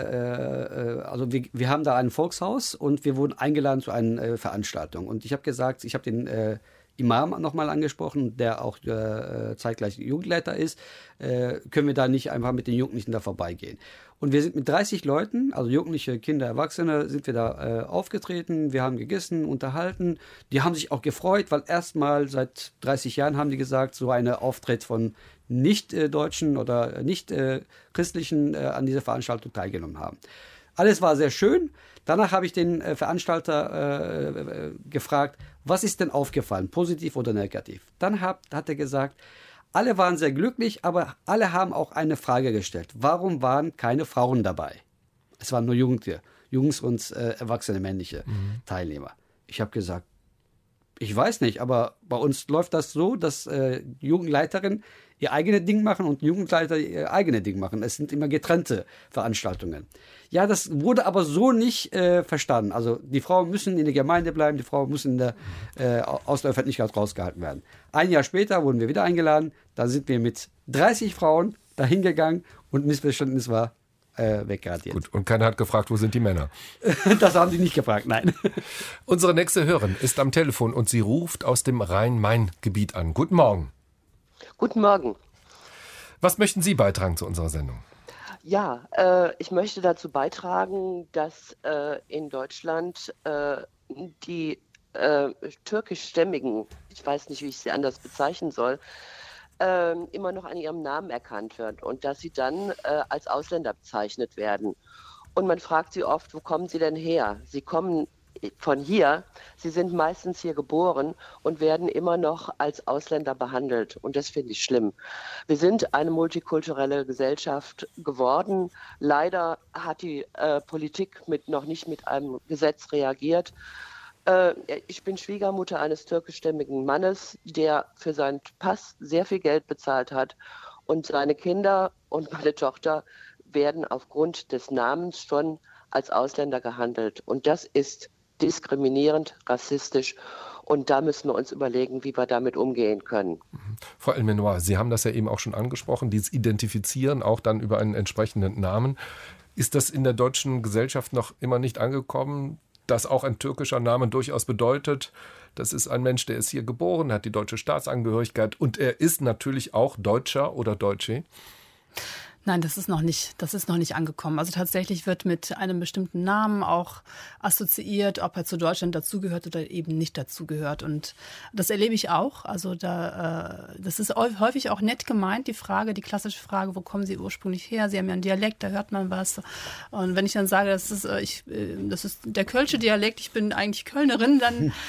wir haben da ein Volkshaus und wir wurden eingeladen zu einer Veranstaltung. Und ich habe gesagt, ich habe den Imam nochmal angesprochen, der auch zeitgleich Jugendleiter ist, können wir da nicht einfach mit den Jugendlichen da vorbeigehen. Und wir sind mit 30 Leuten, also Jugendliche, Kinder, Erwachsene, sind wir da aufgetreten. Wir haben gegessen, unterhalten. Die haben sich auch gefreut, weil erstmal seit 30 Jahren, haben die gesagt, so eine Auftritt von Nicht-Deutschen oder Nicht-Christlichen an dieser Veranstaltung teilgenommen haben. Alles war sehr schön. Danach habe ich den Veranstalter gefragt, was ist denn aufgefallen, positiv oder negativ? Dann hat er gesagt, alle waren sehr glücklich, aber alle haben auch eine Frage gestellt. Warum waren keine Frauen dabei? Es waren nur Jungs und erwachsene männliche Teilnehmer. Ich habe gesagt, ich weiß nicht, aber bei uns läuft das so, dass Jugendleiterinnen ihr eigenes Ding machen und Jugendleiter ihr eigenes Ding machen. Es sind immer getrennte Veranstaltungen. Ja, das wurde aber so nicht verstanden. Also die Frauen müssen in der Gemeinde bleiben, die Frauen müssen aus der Öffentlichkeit rausgehalten werden. Ein Jahr später wurden wir wieder eingeladen. Da sind wir mit 30 Frauen dahin gegangen und Missverständnis war wegradiert. Gut, und keiner hat gefragt, wo sind die Männer? Das haben die nicht gefragt, nein. Unsere nächste Hörerin ist am Telefon und sie ruft aus dem Rhein-Main-Gebiet an. Guten Morgen. Guten Morgen. Was möchten Sie beitragen zu unserer Sendung? Ja, ich möchte dazu beitragen, dass in Deutschland die türkischstämmigen, ich weiß nicht, wie ich sie anders bezeichnen soll, immer noch an ihrem Namen erkannt wird und dass sie dann als Ausländer bezeichnet werden. Und man fragt sie oft, wo kommen sie denn her? Sie kommen von hier, sie sind meistens hier geboren und werden immer noch als Ausländer behandelt. Und das finde ich schlimm. Wir sind eine multikulturelle Gesellschaft geworden. Leider hat die Politik noch nicht mit einem Gesetz reagiert. Ich bin Schwiegermutter eines türkischstämmigen Mannes, der für seinen Pass sehr viel Geld bezahlt hat. Und seine Kinder und meine Tochter werden aufgrund des Namens schon als Ausländer gehandelt. Und das ist diskriminierend, rassistisch. Und da müssen wir uns überlegen, wie wir damit umgehen können. Frau El-Menoir, Sie haben das ja eben auch schon angesprochen, dieses Identifizieren auch dann über einen entsprechenden Namen. Ist das in der deutschen Gesellschaft noch immer nicht angekommen, dass auch ein türkischer Name durchaus bedeutet, das ist ein Mensch, der ist hier geboren, hat die deutsche Staatsangehörigkeit und er ist natürlich auch Deutscher oder Deutsche? Nein, das ist noch nicht angekommen. Also tatsächlich wird mit einem bestimmten Namen auch assoziiert, ob er zu Deutschland dazugehört oder eben nicht dazugehört. Und das erlebe ich auch. Also das ist häufig auch nett gemeint, die klassische Frage, wo kommen Sie ursprünglich her? Sie haben ja einen Dialekt, da hört man was. Und wenn ich dann sage, das ist der kölsche Dialekt, ich bin eigentlich Kölnerin,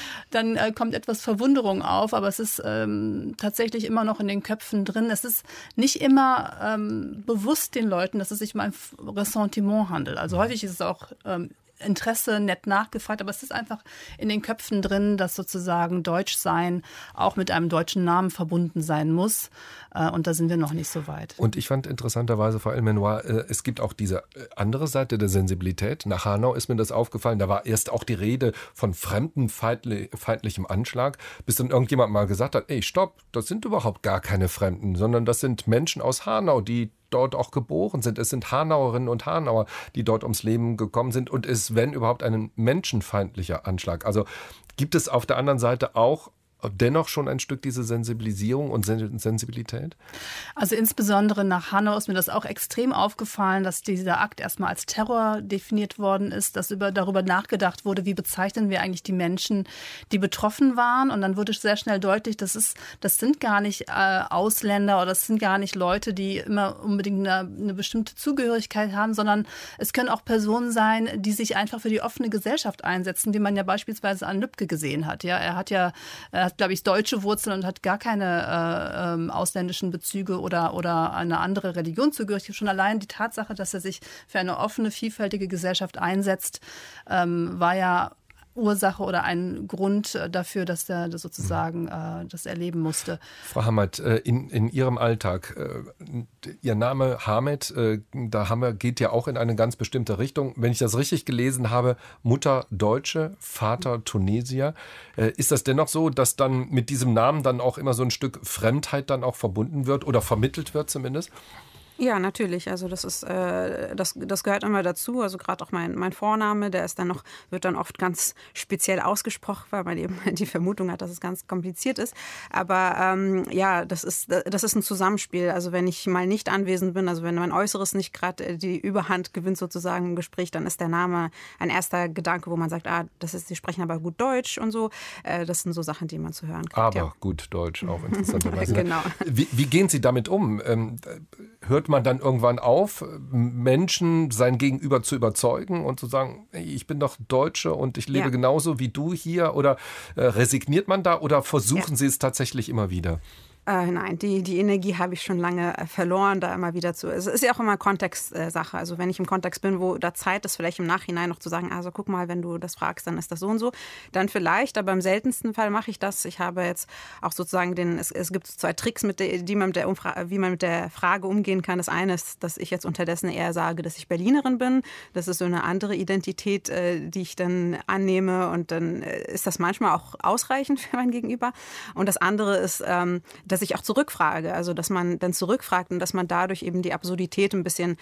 dann kommt etwas Verwunderung auf. Aber es ist tatsächlich immer noch in den Köpfen drin. Es ist nicht immer bewusst den Leuten, dass es sich um ein Ressentiment handelt. Also häufig ist es auch Interesse nett nachgefragt, aber es ist einfach in den Köpfen drin, dass sozusagen Deutschsein auch mit einem deutschen Namen verbunden sein muss. Und da sind wir noch nicht so weit. Und ich fand interessanterweise, Frau El-Menoir, es gibt auch diese andere Seite der Sensibilität. Nach Hanau ist mir das aufgefallen, da war erst auch die Rede von fremdenfeindlichem Anschlag, bis dann irgendjemand mal gesagt hat, ey, stopp, das sind überhaupt gar keine Fremden, sondern das sind Menschen aus Hanau, die dort auch geboren sind. Es sind Hanauerinnen und Hanauer, die dort ums Leben gekommen sind und es, wenn überhaupt, ein menschenfeindlicher Anschlag. Also gibt es auf der anderen Seite auch dennoch schon ein Stück diese Sensibilisierung und Sensibilität? Also insbesondere nach Hanau ist mir das auch extrem aufgefallen, dass dieser Akt erstmal als Terror definiert worden ist, dass darüber nachgedacht wurde, wie bezeichnen wir eigentlich die Menschen, die betroffen waren. Und dann wurde sehr schnell deutlich, das sind gar nicht Ausländer oder das sind gar nicht Leute, die immer unbedingt eine bestimmte Zugehörigkeit haben, sondern es können auch Personen sein, die sich einfach für die offene Gesellschaft einsetzen, wie man ja beispielsweise an Lübcke gesehen hat. Ja, er hat, glaube ich, deutsche Wurzeln und hat gar keine ausländischen Bezüge oder eine andere Religion zugehörig. Schon allein die Tatsache, dass er sich für eine offene, vielfältige Gesellschaft einsetzt, war ja Ursache oder ein Grund dafür, dass er das sozusagen das erleben musste. Frau Hammert, in Ihrem Alltag, Ihr Name Hamed, geht ja auch in eine ganz bestimmte Richtung. Wenn ich das richtig gelesen habe, Mutter Deutsche, Vater Tunesier. Ist das dennoch so, dass dann mit diesem Namen dann auch immer so ein Stück Fremdheit dann auch verbunden wird oder vermittelt wird zumindest? Ja, natürlich. Also das gehört immer dazu. Also gerade auch mein Vorname, wird dann oft ganz speziell ausgesprochen, weil man eben die Vermutung hat, dass es ganz kompliziert ist. Aber das ist ein Zusammenspiel. Also wenn ich mal nicht anwesend bin, also wenn mein Äußeres nicht gerade die Überhand gewinnt sozusagen im Gespräch, dann ist der Name ein erster Gedanke, wo man sagt, Sie sprechen aber gut Deutsch und so. Das sind so Sachen, die man zu hören kriegt. Aber gut Deutsch, auch interessanterweise. Genau. Wie gehen Sie damit um? Hört man dann irgendwann auf, Menschen sein Gegenüber zu überzeugen und zu sagen, hey, ich bin doch Deutsche und ich lebe genauso wie du hier? Oder resigniert man da oder versuchen Sie es tatsächlich immer wieder? Nein, die Energie habe ich schon lange verloren, da immer wieder zu. Es ist ja auch immer Kontextsache. Also wenn ich im Kontext bin, wo da Zeit ist, vielleicht im Nachhinein noch zu sagen, also guck mal, wenn du das fragst, dann ist das so und so. Dann vielleicht, aber im seltensten Fall mache ich das. Ich habe jetzt auch sozusagen es gibt 2 Tricks, wie man mit der Frage umgehen kann. Das eine ist, dass ich jetzt unterdessen eher sage, dass ich Berlinerin bin. Das ist so eine andere Identität, die ich dann annehme und dann ist das manchmal auch ausreichend für mein Gegenüber. Und das andere ist, dass dass ich auch zurückfrage, also dass man dann zurückfragt und dass man dadurch eben die Absurdität ein bisschen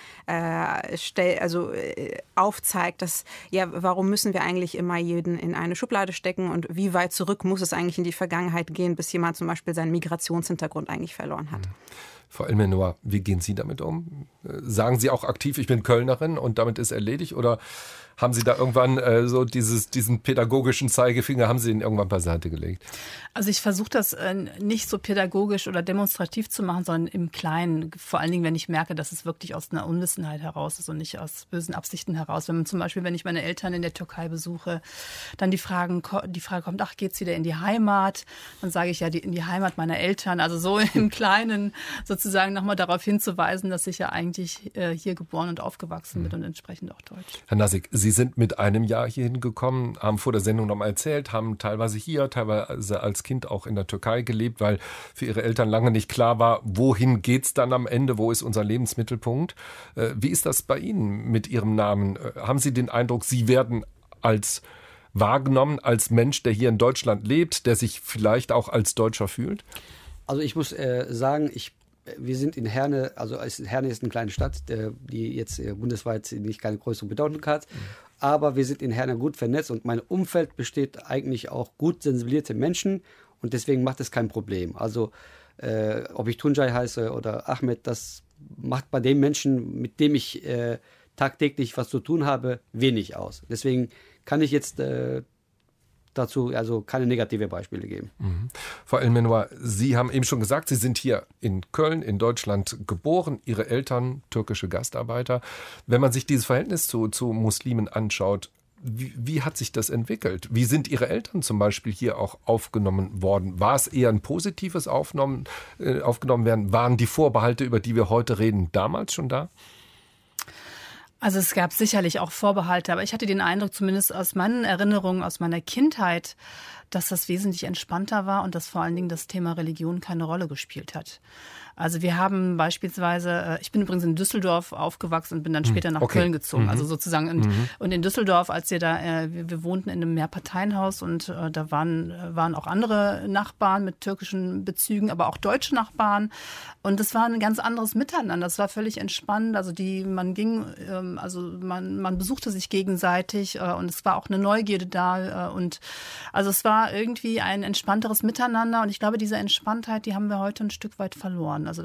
aufzeigt, dass, ja, warum müssen wir eigentlich immer jeden in eine Schublade stecken und wie weit zurück muss es eigentlich in die Vergangenheit gehen, bis jemand zum Beispiel seinen Migrationshintergrund eigentlich verloren hat. Frau El-Mennour, wie gehen Sie damit um? Sagen Sie auch aktiv, ich bin Kölnerin und damit ist erledigt? Oder haben Sie da irgendwann so diesen pädagogischen Zeigefinger, haben Sie den irgendwann beiseite gelegt? Also ich versuche das nicht so pädagogisch oder demonstrativ zu machen, sondern im Kleinen. Vor allen Dingen, wenn ich merke, dass es wirklich aus einer Unwissenheit heraus ist und nicht aus bösen Absichten heraus. Wenn man zum Beispiel, wenn ich meine Eltern in der Türkei besuche, dann die Frage kommt, ach, geht's wieder in die Heimat? Dann sage ich ja, in die Heimat meiner Eltern. Also so im Kleinen sozusagen nochmal darauf hinzuweisen, dass ich ja eigentlich hier geboren und aufgewachsen bin und entsprechend auch deutsch. Herr Nassig, Sie sind mit einem Jahr hierhin gekommen, haben vor der Sendung nochmal erzählt, haben teilweise hier, teilweise als Kind auch in der Türkei gelebt, weil für Ihre Eltern lange nicht klar war, wohin geht's dann am Ende, wo ist unser Lebensmittelpunkt. Wie ist das bei Ihnen mit Ihrem Namen? Haben Sie den Eindruck, Sie werden wahrgenommen als Mensch, der hier in Deutschland lebt, der sich vielleicht auch als Deutscher fühlt? Also ich muss sagen, wir sind in Herne, also Herne ist eine kleine Stadt, die jetzt bundesweit nicht keine größere Bedeutung hat, aber wir sind in Herne gut vernetzt und mein Umfeld besteht eigentlich auch gut sensibilisierte Menschen und deswegen macht es kein Problem. Also ob ich Tuncay heiße oder Ahmed, das macht bei den Menschen, mit dem ich tagtäglich was zu tun habe, wenig aus. Deswegen kann ich jetzt dazu also keine negative Beispiele geben. Frau El-Mennour, Sie haben eben schon gesagt, Sie sind hier in Köln, in Deutschland geboren, Ihre Eltern türkische Gastarbeiter. Wenn man sich dieses Verhältnis zu Muslimen anschaut, wie hat sich das entwickelt? Wie sind Ihre Eltern zum Beispiel hier auch aufgenommen worden? War es eher ein positives aufgenommen werden? Waren die Vorbehalte, über die wir heute reden, damals schon da? Also es gab sicherlich auch Vorbehalte, aber ich hatte den Eindruck, zumindest aus meinen Erinnerungen, aus meiner Kindheit, dass das wesentlich entspannter war und dass vor allen Dingen das Thema Religion keine Rolle gespielt hat. Also wir haben beispielsweise, ich bin übrigens in Düsseldorf aufgewachsen und bin dann später nach Köln gezogen. Also sozusagen und in Düsseldorf, als wir wohnten in einem Mehrparteienhaus und da waren auch andere Nachbarn mit türkischen Bezügen, aber auch deutsche Nachbarn. Und das war ein ganz anderes Miteinander. Das war völlig entspannt. Also man besuchte sich gegenseitig und es war auch eine Neugierde da. Und also es war irgendwie ein entspannteres Miteinander. Und ich glaube, diese Entspanntheit, die haben wir heute ein Stück weit verloren. Also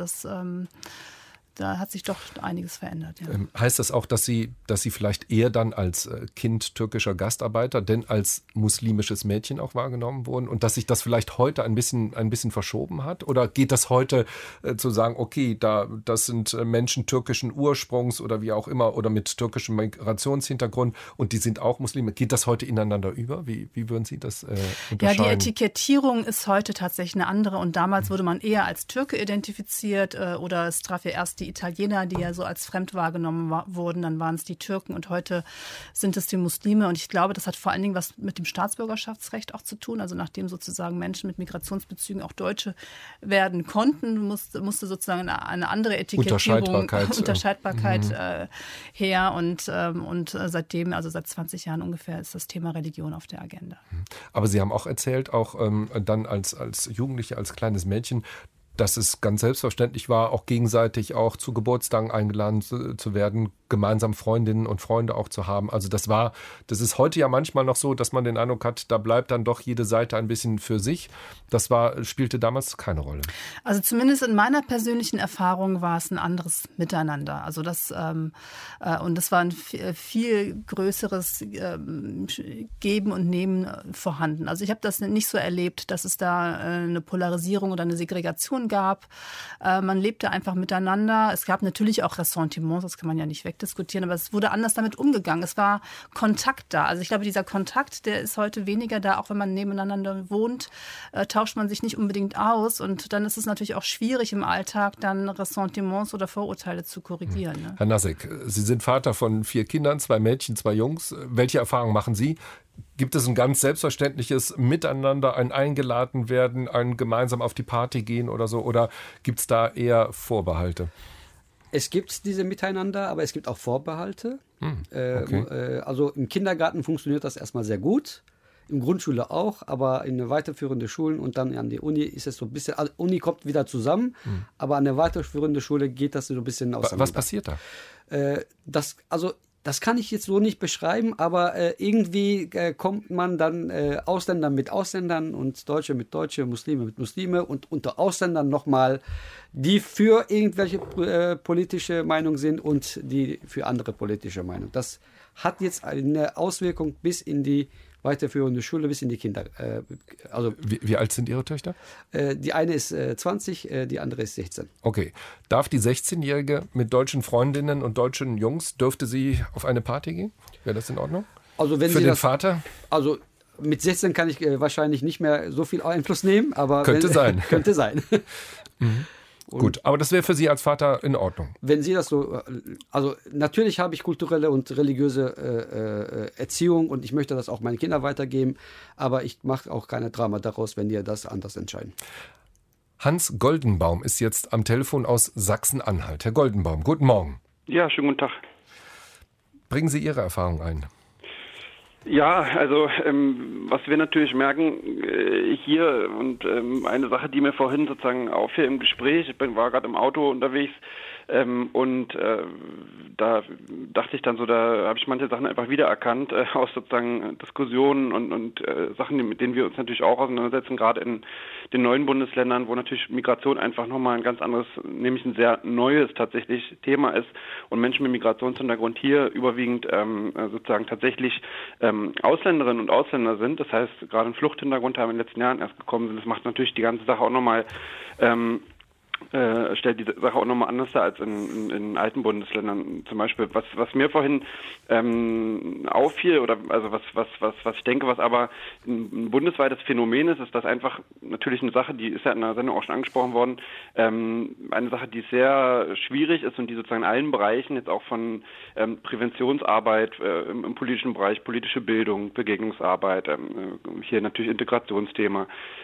da hat sich doch einiges verändert. Ja. Heißt das auch, dass Sie vielleicht eher dann als Kind türkischer Gastarbeiter denn als muslimisches Mädchen auch wahrgenommen wurden und dass sich das vielleicht heute ein bisschen verschoben hat? Oder geht das heute zu sagen, okay, das sind Menschen türkischen Ursprungs oder wie auch immer oder mit türkischem Migrationshintergrund und die sind auch Muslime? Geht das heute ineinander über? Wie würden Sie das unterscheiden? Ja, die Etikettierung ist heute tatsächlich eine andere und damals wurde man eher als Türke identifiziert oder es traf ja erst die Italiener, die ja so als fremd wahrgenommen wurden, dann waren es die Türken und heute sind es die Muslime. Und ich glaube, das hat vor allen Dingen was mit dem Staatsbürgerschaftsrecht auch zu tun. Also nachdem sozusagen Menschen mit Migrationsbezügen auch Deutsche werden konnten, musste sozusagen eine andere Etikettierung, Unterscheidbarkeit her. Und seitdem, also seit 20 Jahren ungefähr, ist das Thema Religion auf der Agenda. Aber Sie haben auch erzählt, auch dann als Jugendliche, als kleines Mädchen, dass es ganz selbstverständlich war, auch gegenseitig auch zu Geburtstagen eingeladen zu werden, gemeinsam Freundinnen und Freunde auch zu haben. Also das ist heute ja manchmal noch so, dass man den Eindruck hat, da bleibt dann doch jede Seite ein bisschen für sich. Das spielte damals keine Rolle. Also zumindest in meiner persönlichen Erfahrung war es ein anderes Miteinander. Also das und das war ein viel größeres Geben und Nehmen vorhanden. Also ich habe das nicht so erlebt, dass es da eine Polarisierung oder eine Segregation gab. Man lebte einfach miteinander. Es gab natürlich auch Ressentiments, das kann man ja nicht wegdiskutieren, aber es wurde anders damit umgegangen. Es war Kontakt da. Also ich glaube, dieser Kontakt, der ist heute weniger da, auch wenn man nebeneinander wohnt, tauscht man sich nicht unbedingt aus und dann ist es natürlich auch schwierig im Alltag, dann Ressentiments oder Vorurteile zu korrigieren. Ne? Herr Nassig, Sie sind Vater von 4 Kindern, 2 Mädchen, 2 Jungs. Welche Erfahrungen machen Sie? Gibt es ein ganz selbstverständliches Miteinander, ein eingeladen werden, ein gemeinsam auf die Party gehen oder so? Oder gibt es da eher Vorbehalte? Es gibt diese Miteinander, aber es gibt auch Vorbehalte. Okay. Also im Kindergarten funktioniert das erstmal sehr gut. in Grundschule auch, aber in weiterführende Schulen und dann an die Uni ist es so ein bisschen, also Uni kommt wieder zusammen, aber an der weiterführende Schule geht das so ein bisschen auseinander. Was passiert da? Das kann ich jetzt so nicht beschreiben, aber irgendwie kommt man dann Ausländer mit Ausländern und Deutsche mit Deutsche, Muslime mit Muslime und unter Ausländern nochmal, die für irgendwelche politische Meinung sind und die für andere politische Meinung. Das hat jetzt eine Auswirkung bis in die weiterführende Schule, bis in die Kinder. Wie alt sind Ihre Töchter? Die eine ist 20, die andere ist 16. Okay. Darf die 16-Jährige mit deutschen Freundinnen und deutschen Jungs, dürfte sie auf eine Party gehen? Wäre das in Ordnung? Also wenn Für den Vater? Also mit 16 kann ich wahrscheinlich nicht mehr so viel Einfluss nehmen, aber könnte sein. Könnte sein. Gut, aber das wäre für Sie als Vater in Ordnung? Wenn Sie das so, also natürlich habe ich kulturelle und religiöse Erziehung und ich möchte das auch meinen Kindern weitergeben, aber ich mache auch keine Drama daraus, wenn die das anders entscheiden. Hans Goldenbaum ist jetzt am Telefon aus Sachsen-Anhalt. Herr Goldenbaum, guten Morgen. Ja, schönen guten Tag. Bringen Sie Ihre Erfahrung ein. Ja, also was wir natürlich merken hier und eine Sache, die mir vorhin sozusagen auffiel im Gespräch, war gerade im Auto unterwegs und da dachte ich dann so, da habe ich manche Sachen einfach wiedererkannt aus sozusagen Diskussionen und Sachen, mit denen wir uns natürlich auch auseinandersetzen, gerade in den neuen Bundesländern, wo natürlich Migration einfach nochmal ein ganz anderes, nämlich ein sehr neues tatsächlich Thema ist und Menschen mit Migrationshintergrund hier überwiegend sozusagen tatsächlich Ausländerinnen und Ausländer sind, das heißt gerade einen Fluchthintergrund haben in den letzten Jahren erst gekommen sind, das macht natürlich die ganze Sache auch nochmal stellt die Sache auch nochmal anders dar als in alten Bundesländern zum Beispiel. Was mir vorhin auffiel oder also was ich denke, was aber ein bundesweites Phänomen ist, ist das einfach natürlich eine Sache, die ist ja in der Sendung auch schon angesprochen worden, eine Sache, die sehr schwierig ist und die sozusagen in allen Bereichen jetzt auch von Präventionsarbeit im politischen Bereich, politische Bildung, Begegnungsarbeit, hier natürlich Integrationsthema,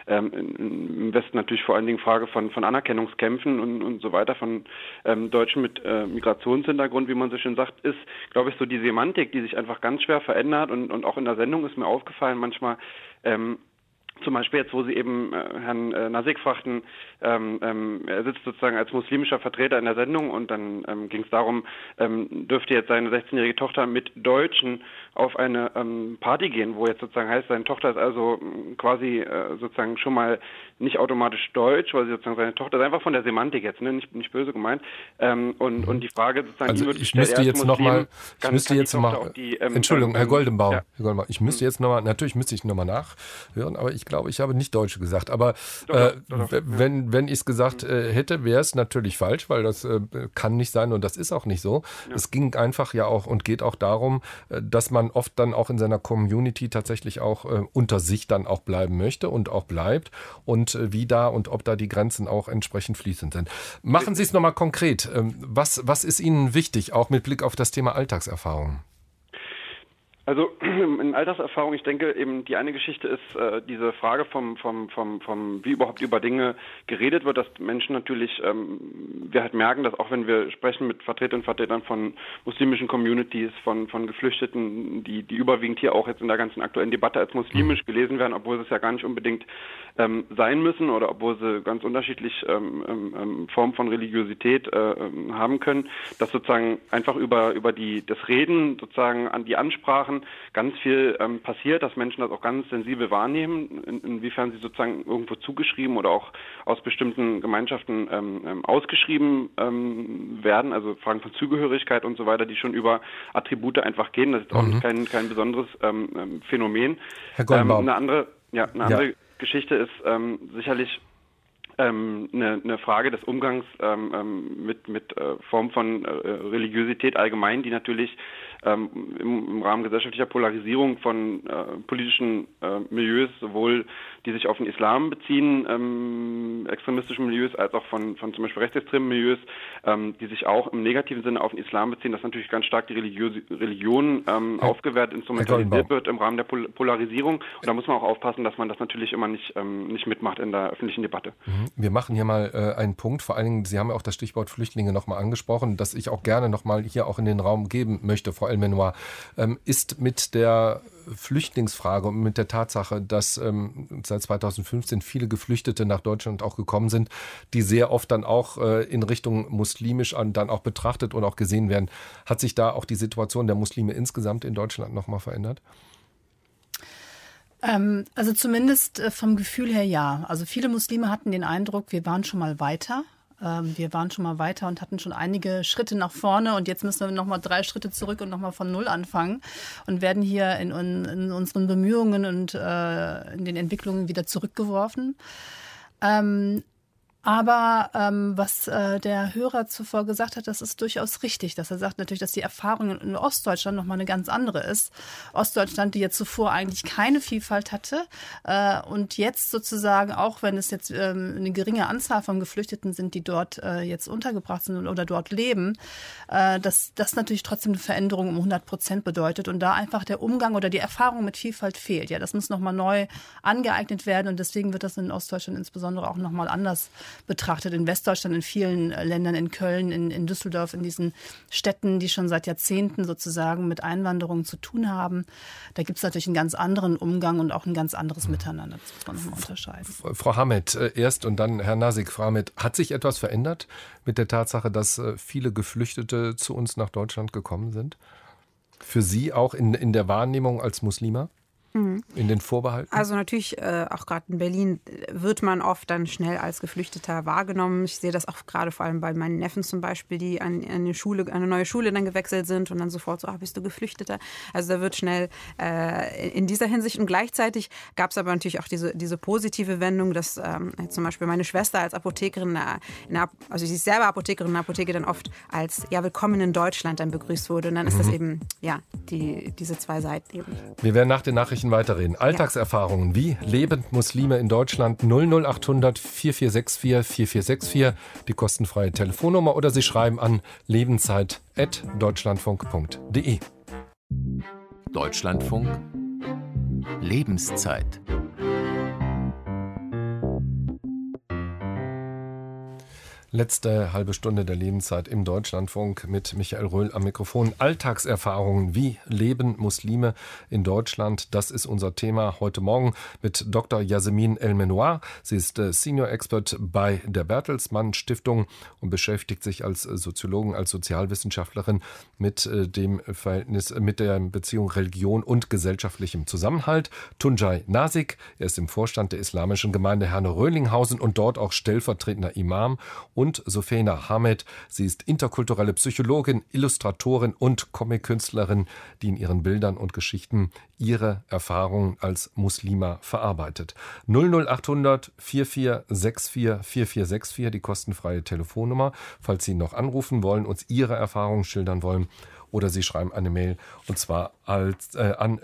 im Westen natürlich vor allen Dingen Frage von Anerkennungskämpfen und so weiter von Deutschen mit Migrationshintergrund, wie man so schön sagt, ist, glaube ich, so die Semantik, die sich einfach ganz schwer verändert und auch in der Sendung ist mir aufgefallen, manchmal zum Beispiel jetzt, wo Sie eben Herrn Nasik fragten, er sitzt sozusagen als muslimischer Vertreter in der Sendung und dann ging es darum, dürfte jetzt seine 16-jährige Tochter mit Deutschen auf eine Party gehen, wo jetzt sozusagen heißt, seine Tochter ist also quasi sozusagen schon mal nicht automatisch deutsch, weil sie sozusagen seine Tochter ist, einfach von der Semantik jetzt, ne, nicht böse gemeint. Und die Frage sozusagen, also ich müsste jetzt nochmal, Entschuldigung, Herr Goldenbaum, ja. Herr Goldenbaum, ich müsste jetzt nochmal, natürlich müsste ich nochmal nachhören, aber ich glaube, ich habe nicht Deutsche gesagt. Aber wenn ich es gesagt hätte, wäre es natürlich falsch, weil das kann nicht sein und das ist auch nicht so. Ja. Es ging einfach ja auch und geht auch darum, dass man oft dann auch in seiner Community tatsächlich auch unter sich dann auch bleiben möchte und auch bleibt und wie da und ob da die Grenzen auch entsprechend fließend sind. Machen Sie es nochmal konkret. Was ist Ihnen wichtig, auch mit Blick auf das Thema Alltagserfahrung? Also in Alltagserfahrung, ich denke eben, die eine Geschichte ist diese Frage vom wie überhaupt über Dinge geredet wird, dass Menschen natürlich, wir halt merken, dass auch wenn wir sprechen mit Vertreterinnen und Vertretern von muslimischen Communities, von Geflüchteten, die überwiegend hier auch jetzt in der ganzen aktuellen Debatte als muslimisch gelesen werden, obwohl sie es ja gar nicht unbedingt sein müssen oder obwohl sie ganz unterschiedlich Formen von Religiosität haben können, dass sozusagen einfach über das Reden, sozusagen an die Ansprachen ganz viel passiert, dass Menschen das auch ganz sensibel wahrnehmen, inwiefern sie sozusagen irgendwo zugeschrieben oder auch aus bestimmten Gemeinschaften ausgeschrieben werden, also Fragen von Zugehörigkeit und so weiter, die schon über Attribute einfach gehen. Das ist auch kein besonderes Phänomen. Herr Goldenbaum. Eine andere Geschichte ist sicherlich eine Frage des Umgangs mit Formen von Religiosität allgemein, die natürlich im Rahmen gesellschaftlicher Polarisierung von politischen Milieus, sowohl die sich auf den Islam beziehen, extremistischen Milieus, als auch von zum Beispiel rechtsextremen Milieus, die sich auch im negativen Sinne auf den Islam beziehen, dass natürlich ganz stark die Religion aufgewertet, instrumentalisiert wird im Rahmen der Polarisierung. Und da muss man auch aufpassen, dass man das natürlich immer nicht mitmacht in der öffentlichen Debatte. Wir machen hier mal einen Punkt, vor allen Dingen, Sie haben ja auch das Stichwort Flüchtlinge nochmal angesprochen, das ich auch gerne nochmal hier auch in den Raum geben möchte, Frau El-Menoir, ist mit der Flüchtlingsfrage und mit der Tatsache, dass seit 2015 viele Geflüchtete nach Deutschland auch gekommen sind, die sehr oft dann auch in Richtung muslimisch dann auch betrachtet und auch gesehen werden. Hat sich da auch die Situation der Muslime insgesamt in Deutschland nochmal verändert? Also zumindest vom Gefühl her ja. Also viele Muslime hatten den Eindruck, wir waren schon mal weiter. Wir waren schon mal weiter und hatten schon einige Schritte nach vorne und jetzt müssen wir nochmal 3 Schritte zurück und nochmal von Null anfangen und werden hier in unseren Bemühungen und in den Entwicklungen wieder zurückgeworfen. Aber was der Hörer zuvor gesagt hat, das ist durchaus richtig, dass er sagt natürlich, dass die Erfahrung in Ostdeutschland nochmal eine ganz andere ist. Ostdeutschland, die jetzt zuvor eigentlich keine Vielfalt hatte und jetzt sozusagen, auch wenn es jetzt eine geringe Anzahl von Geflüchteten sind, die dort jetzt untergebracht sind oder dort leben, dass das natürlich trotzdem eine Veränderung um 100% bedeutet und da einfach der Umgang oder die Erfahrung mit Vielfalt fehlt. Ja, das muss nochmal neu angeeignet werden und deswegen wird das in Ostdeutschland insbesondere auch nochmal anders betrachtet. In Westdeutschland, in vielen Ländern, in Köln, in Düsseldorf, in diesen Städten, die schon seit Jahrzehnten sozusagen mit Einwanderung zu tun haben. Da gibt es natürlich einen ganz anderen Umgang und auch ein ganz anderes Miteinander. Das muss man nochmal unterscheiden. Frau Hamed erst und dann Herr Nasik. Frau Hamed, hat sich etwas verändert mit der Tatsache, dass viele Geflüchtete zu uns nach Deutschland gekommen sind? Für Sie auch in der Wahrnehmung als Muslima? In den Vorbehalten? Also natürlich, auch gerade in Berlin wird man oft dann schnell als Geflüchteter wahrgenommen. Ich sehe das auch gerade vor allem bei meinen Neffen zum Beispiel, die an eine neue Schule dann gewechselt sind und dann sofort so, bist du Geflüchteter? Also da wird schnell in dieser Hinsicht. Und gleichzeitig gab es aber natürlich auch diese positive Wendung, dass zum Beispiel meine Schwester als Apothekerin, also sie ist selber Apothekerin in der Apotheke, dann oft als willkommen in Deutschland dann begrüßt wurde. Und dann ist das eben, diese 2 Seiten eben. Wir werden nach den Nachrichten weiterreden. Alltagserfahrungen. Wie leben Muslime in Deutschland? 00800 4464 4464, die kostenfreie Telefonnummer, oder Sie schreiben an lebenszeit@deutschlandfunk.de. Deutschlandfunk Lebenszeit. Letzte halbe Stunde der Lebenszeit im Deutschlandfunk mit Michael Röhl am Mikrofon. Alltagserfahrungen. Wie leben Muslime in Deutschland? Das ist unser Thema heute Morgen mit Dr. Yasemin El-Menoir. Sie ist Senior Expert bei der Bertelsmann Stiftung und beschäftigt sich als Soziologin, als Sozialwissenschaftlerin mit dem Verhältnis, mit der Beziehung Religion und gesellschaftlichem Zusammenhalt. Tunjai Nasik, er ist im Vorstand der Islamischen Gemeinde Herne-Röhlinghausen und dort auch stellvertretender Imam. Und Sofena Hamed, sie ist interkulturelle Psychologin, Illustratorin und Comic-Künstlerin, die in ihren Bildern und Geschichten ihre Erfahrungen als Muslima verarbeitet. 00800 4464 4464, die kostenfreie Telefonnummer, falls Sie noch anrufen wollen, uns Ihre Erfahrungen schildern wollen. Oder Sie schreiben eine Mail, und zwar an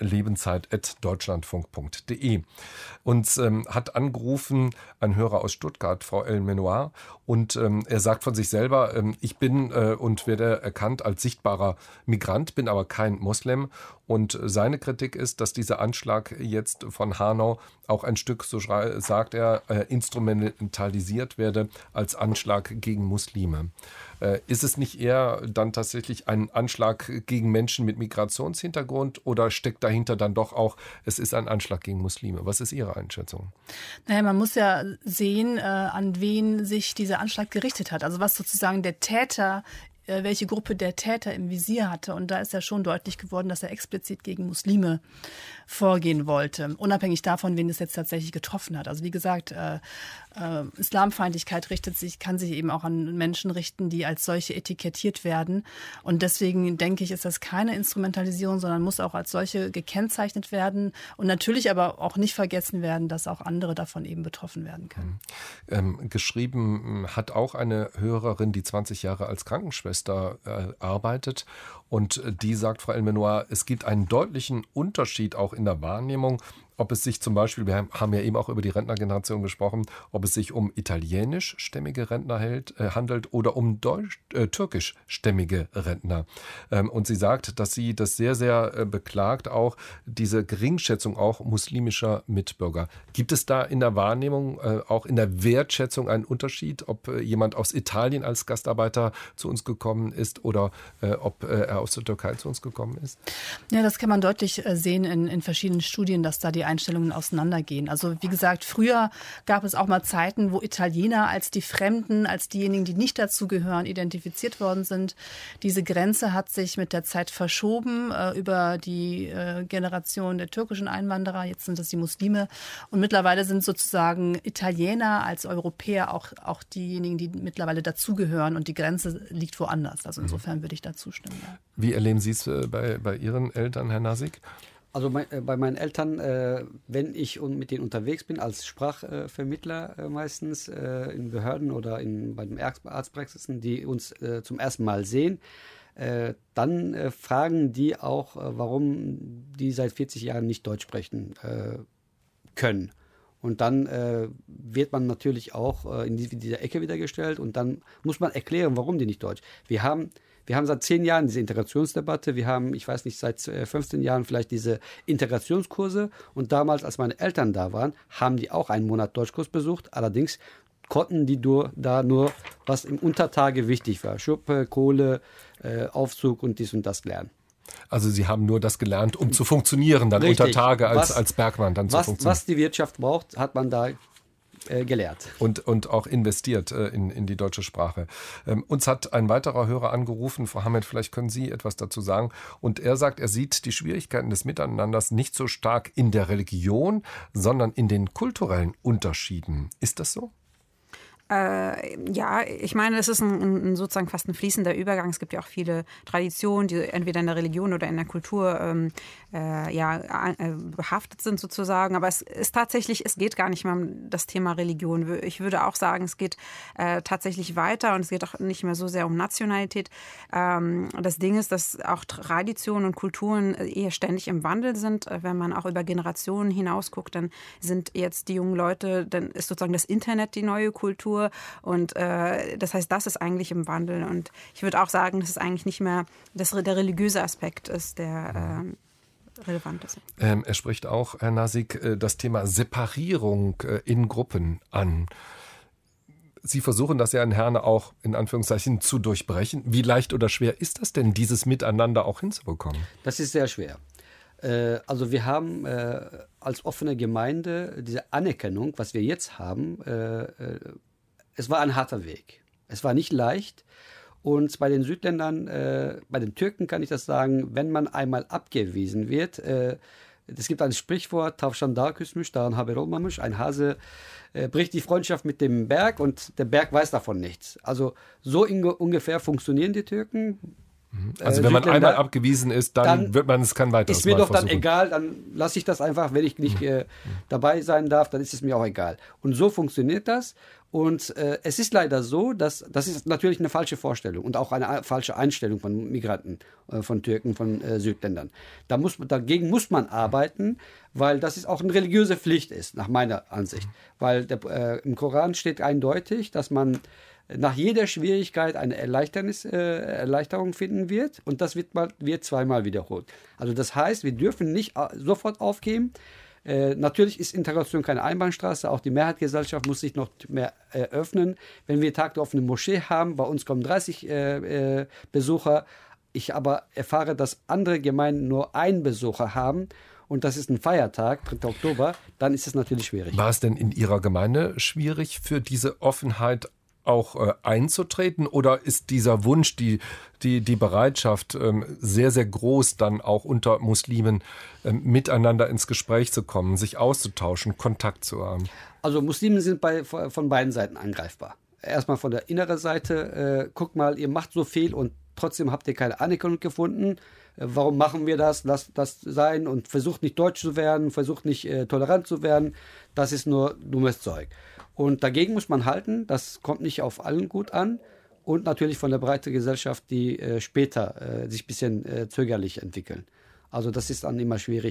lebenszeit@deutschlandfunk.de. Uns hat angerufen ein Hörer aus Stuttgart, Frau El-Menoir, und er sagt von sich selber, ich bin und werde erkannt als sichtbarer Migrant, bin aber kein Moslem. Und seine Kritik ist, dass dieser Anschlag jetzt von Hanau auch ein Stück, so sagt er, instrumentalisiert werde als Anschlag gegen Muslime. Ist es nicht eher dann tatsächlich ein Anschlag gegen Menschen mit Migrationshintergrund oder steckt dahinter dann doch auch, es ist ein Anschlag gegen Muslime? Was ist Ihre Einschätzung? Naja, man muss ja sehen, an wen sich dieser Anschlag gerichtet hat. Also was sozusagen der Täter, welche Gruppe der Täter im Visier hatte. Und da ist ja schon deutlich geworden, dass er explizit gegen Muslime vorgehen wollte, unabhängig davon, wen es jetzt tatsächlich getroffen hat. Also wie gesagt, Islamfeindlichkeit kann sich eben auch an Menschen richten, die als solche etikettiert werden. Und deswegen denke ich, ist das keine Instrumentalisierung, sondern muss auch als solche gekennzeichnet werden und natürlich aber auch nicht vergessen werden, dass auch andere davon eben betroffen werden können. Geschrieben hat auch eine Hörerin, die 20 Jahre als Krankenschwester arbeitet. Und die sagt, Frau El-Menoir, es gibt einen deutlichen Unterschied auch in der Wahrnehmung ob es sich zum Beispiel, wir haben ja eben auch über die Rentnergeneration gesprochen, ob es sich um italienischstämmige Rentner handelt oder um türkischstämmige Rentner. Und sie sagt, dass sie das sehr, sehr beklagt, auch diese Geringschätzung auch muslimischer Mitbürger. Gibt es da in der Wahrnehmung, auch in der Wertschätzung einen Unterschied, ob jemand aus Italien als Gastarbeiter zu uns gekommen ist oder ob er aus der Türkei zu uns gekommen ist? Ja, das kann man deutlich sehen in verschiedenen Studien, dass da die Einstellungen auseinandergehen. Also wie gesagt, früher gab es auch mal Zeiten, wo Italiener als die Fremden, als diejenigen, die nicht dazugehören, identifiziert worden sind. Diese Grenze hat sich mit der Zeit verschoben über die Generation der türkischen Einwanderer. Jetzt sind es die Muslime. Und mittlerweile sind sozusagen Italiener als Europäer auch diejenigen, die mittlerweile dazugehören. Und die Grenze liegt woanders. Also insofern würde ich da zustimmen. Ja. Wie erleben Sie es bei Ihren Eltern, Herr Nasik? Also bei meinen Eltern, wenn ich mit denen unterwegs bin, als Sprachvermittler meistens in Behörden oder bei den Arztpraxisen, die uns zum ersten Mal sehen, dann fragen die auch, warum die seit 40 Jahren nicht Deutsch sprechen können. Und dann wird man natürlich auch in diese Ecke wieder gestellt und dann muss man erklären, warum die nicht Deutsch. Wir haben seit 10 Jahren diese Integrationsdebatte. Wir haben, ich weiß nicht, seit 15 Jahren vielleicht diese Integrationskurse. Und damals, als meine Eltern da waren, haben die auch einen Monat Deutschkurs besucht. Allerdings konnten die da nur, was im Untertage wichtig war. Schuppe, Kohle, Aufzug und dies und das lernen. Also Sie haben nur das gelernt, um zu funktionieren, dann Richtig. unter Tage als Bergmann dann zu funktionieren. Was die Wirtschaft braucht, hat man da gelehrt. Und auch investiert in die deutsche Sprache. Uns hat ein weiterer Hörer angerufen, Frau Hamed, vielleicht können Sie etwas dazu sagen. Und er sagt, er sieht die Schwierigkeiten des Miteinanders nicht so stark in der Religion, sondern in den kulturellen Unterschieden. Ist das so? Ja, ich meine, es ist sozusagen fast ein fließender Übergang. Es gibt ja auch viele Traditionen, die entweder in der Religion oder in der Kultur behaftet sind sozusagen. Aber es ist tatsächlich, es geht gar nicht mehr um das Thema Religion. Ich würde auch sagen, es geht tatsächlich weiter und es geht auch nicht mehr so sehr um Nationalität. Das Ding ist, dass auch Traditionen und Kulturen eher ständig im Wandel sind. Wenn man auch über Generationen hinaus guckt, dann sind jetzt die jungen Leute, dann ist sozusagen das Internet die neue Kultur. Und das heißt, das ist eigentlich im Wandel. Und ich würde auch sagen, dass es eigentlich nicht mehr der religiöse Aspekt ist, der relevant ist. Er spricht auch, Herr Nasik, das Thema Separierung in Gruppen an. Sie versuchen das ja in Herne auch in Anführungszeichen zu durchbrechen. Wie leicht oder schwer ist das denn, dieses Miteinander auch hinzubekommen? Das ist sehr schwer. Also wir haben als offene Gemeinde diese Anerkennung, was wir jetzt haben, es war ein harter Weg. Es war nicht leicht. Und bei den Südländern, bei den Türken kann ich das sagen, wenn man einmal abgewiesen wird, es gibt ein Sprichwort, Tavşan dağ küsmüş, dağın haber olmamış, ein Hase bricht die Freundschaft mit dem Berg und der Berg weiß davon nichts. Also so ungefähr funktionieren die Türken. Also wenn man einmal abgewiesen ist, dann wird man es kein weiteres Ist mir Mal doch versuchen. dann egal, dann lasse ich das einfach, wenn ich nicht dabei sein darf, dann ist es mir auch egal. Und so funktioniert das. Und es ist leider so, dass das ist natürlich eine falsche Vorstellung und auch eine falsche Einstellung von Migranten, von Türken, von Südländern. Dagegen muss man arbeiten, weil das ist auch eine religiöse Pflicht ist, nach meiner Ansicht. Weil im Koran steht eindeutig, dass man nach jeder Schwierigkeit eine Erleichterung finden wird und das wird zweimal wiederholt. Also das heißt, wir dürfen nicht sofort aufgeben. Natürlich ist Integration keine Einbahnstraße, auch die Mehrheitsgesellschaft muss sich noch mehr öffnen. Wenn wir Tag der offenen Moschee haben, bei uns kommen 30 Besucher, ich aber erfahre, dass andere Gemeinden nur einen Besucher haben und das ist ein Feiertag, 3. Oktober, dann ist es natürlich schwierig. War es denn in Ihrer Gemeinde schwierig, für diese Offenheit auch einzutreten oder ist dieser Wunsch, die Bereitschaft sehr, sehr groß, dann auch unter Muslimen miteinander ins Gespräch zu kommen, sich auszutauschen, Kontakt zu haben? Also Muslime sind von beiden Seiten angreifbar. Erstmal von der inneren Seite, guck mal, ihr macht so viel und trotzdem habt ihr keine Anerkennung gefunden. Warum machen wir das? Lasst das sein und versucht nicht deutsch zu werden, versucht nicht tolerant zu werden. Das ist nur dummes Zeug. Und dagegen muss man halten, das kommt nicht auf allen gut an. Und natürlich von der breiten Gesellschaft, die später sich ein bisschen zögerlich entwickeln. Also das ist dann immer schwierig,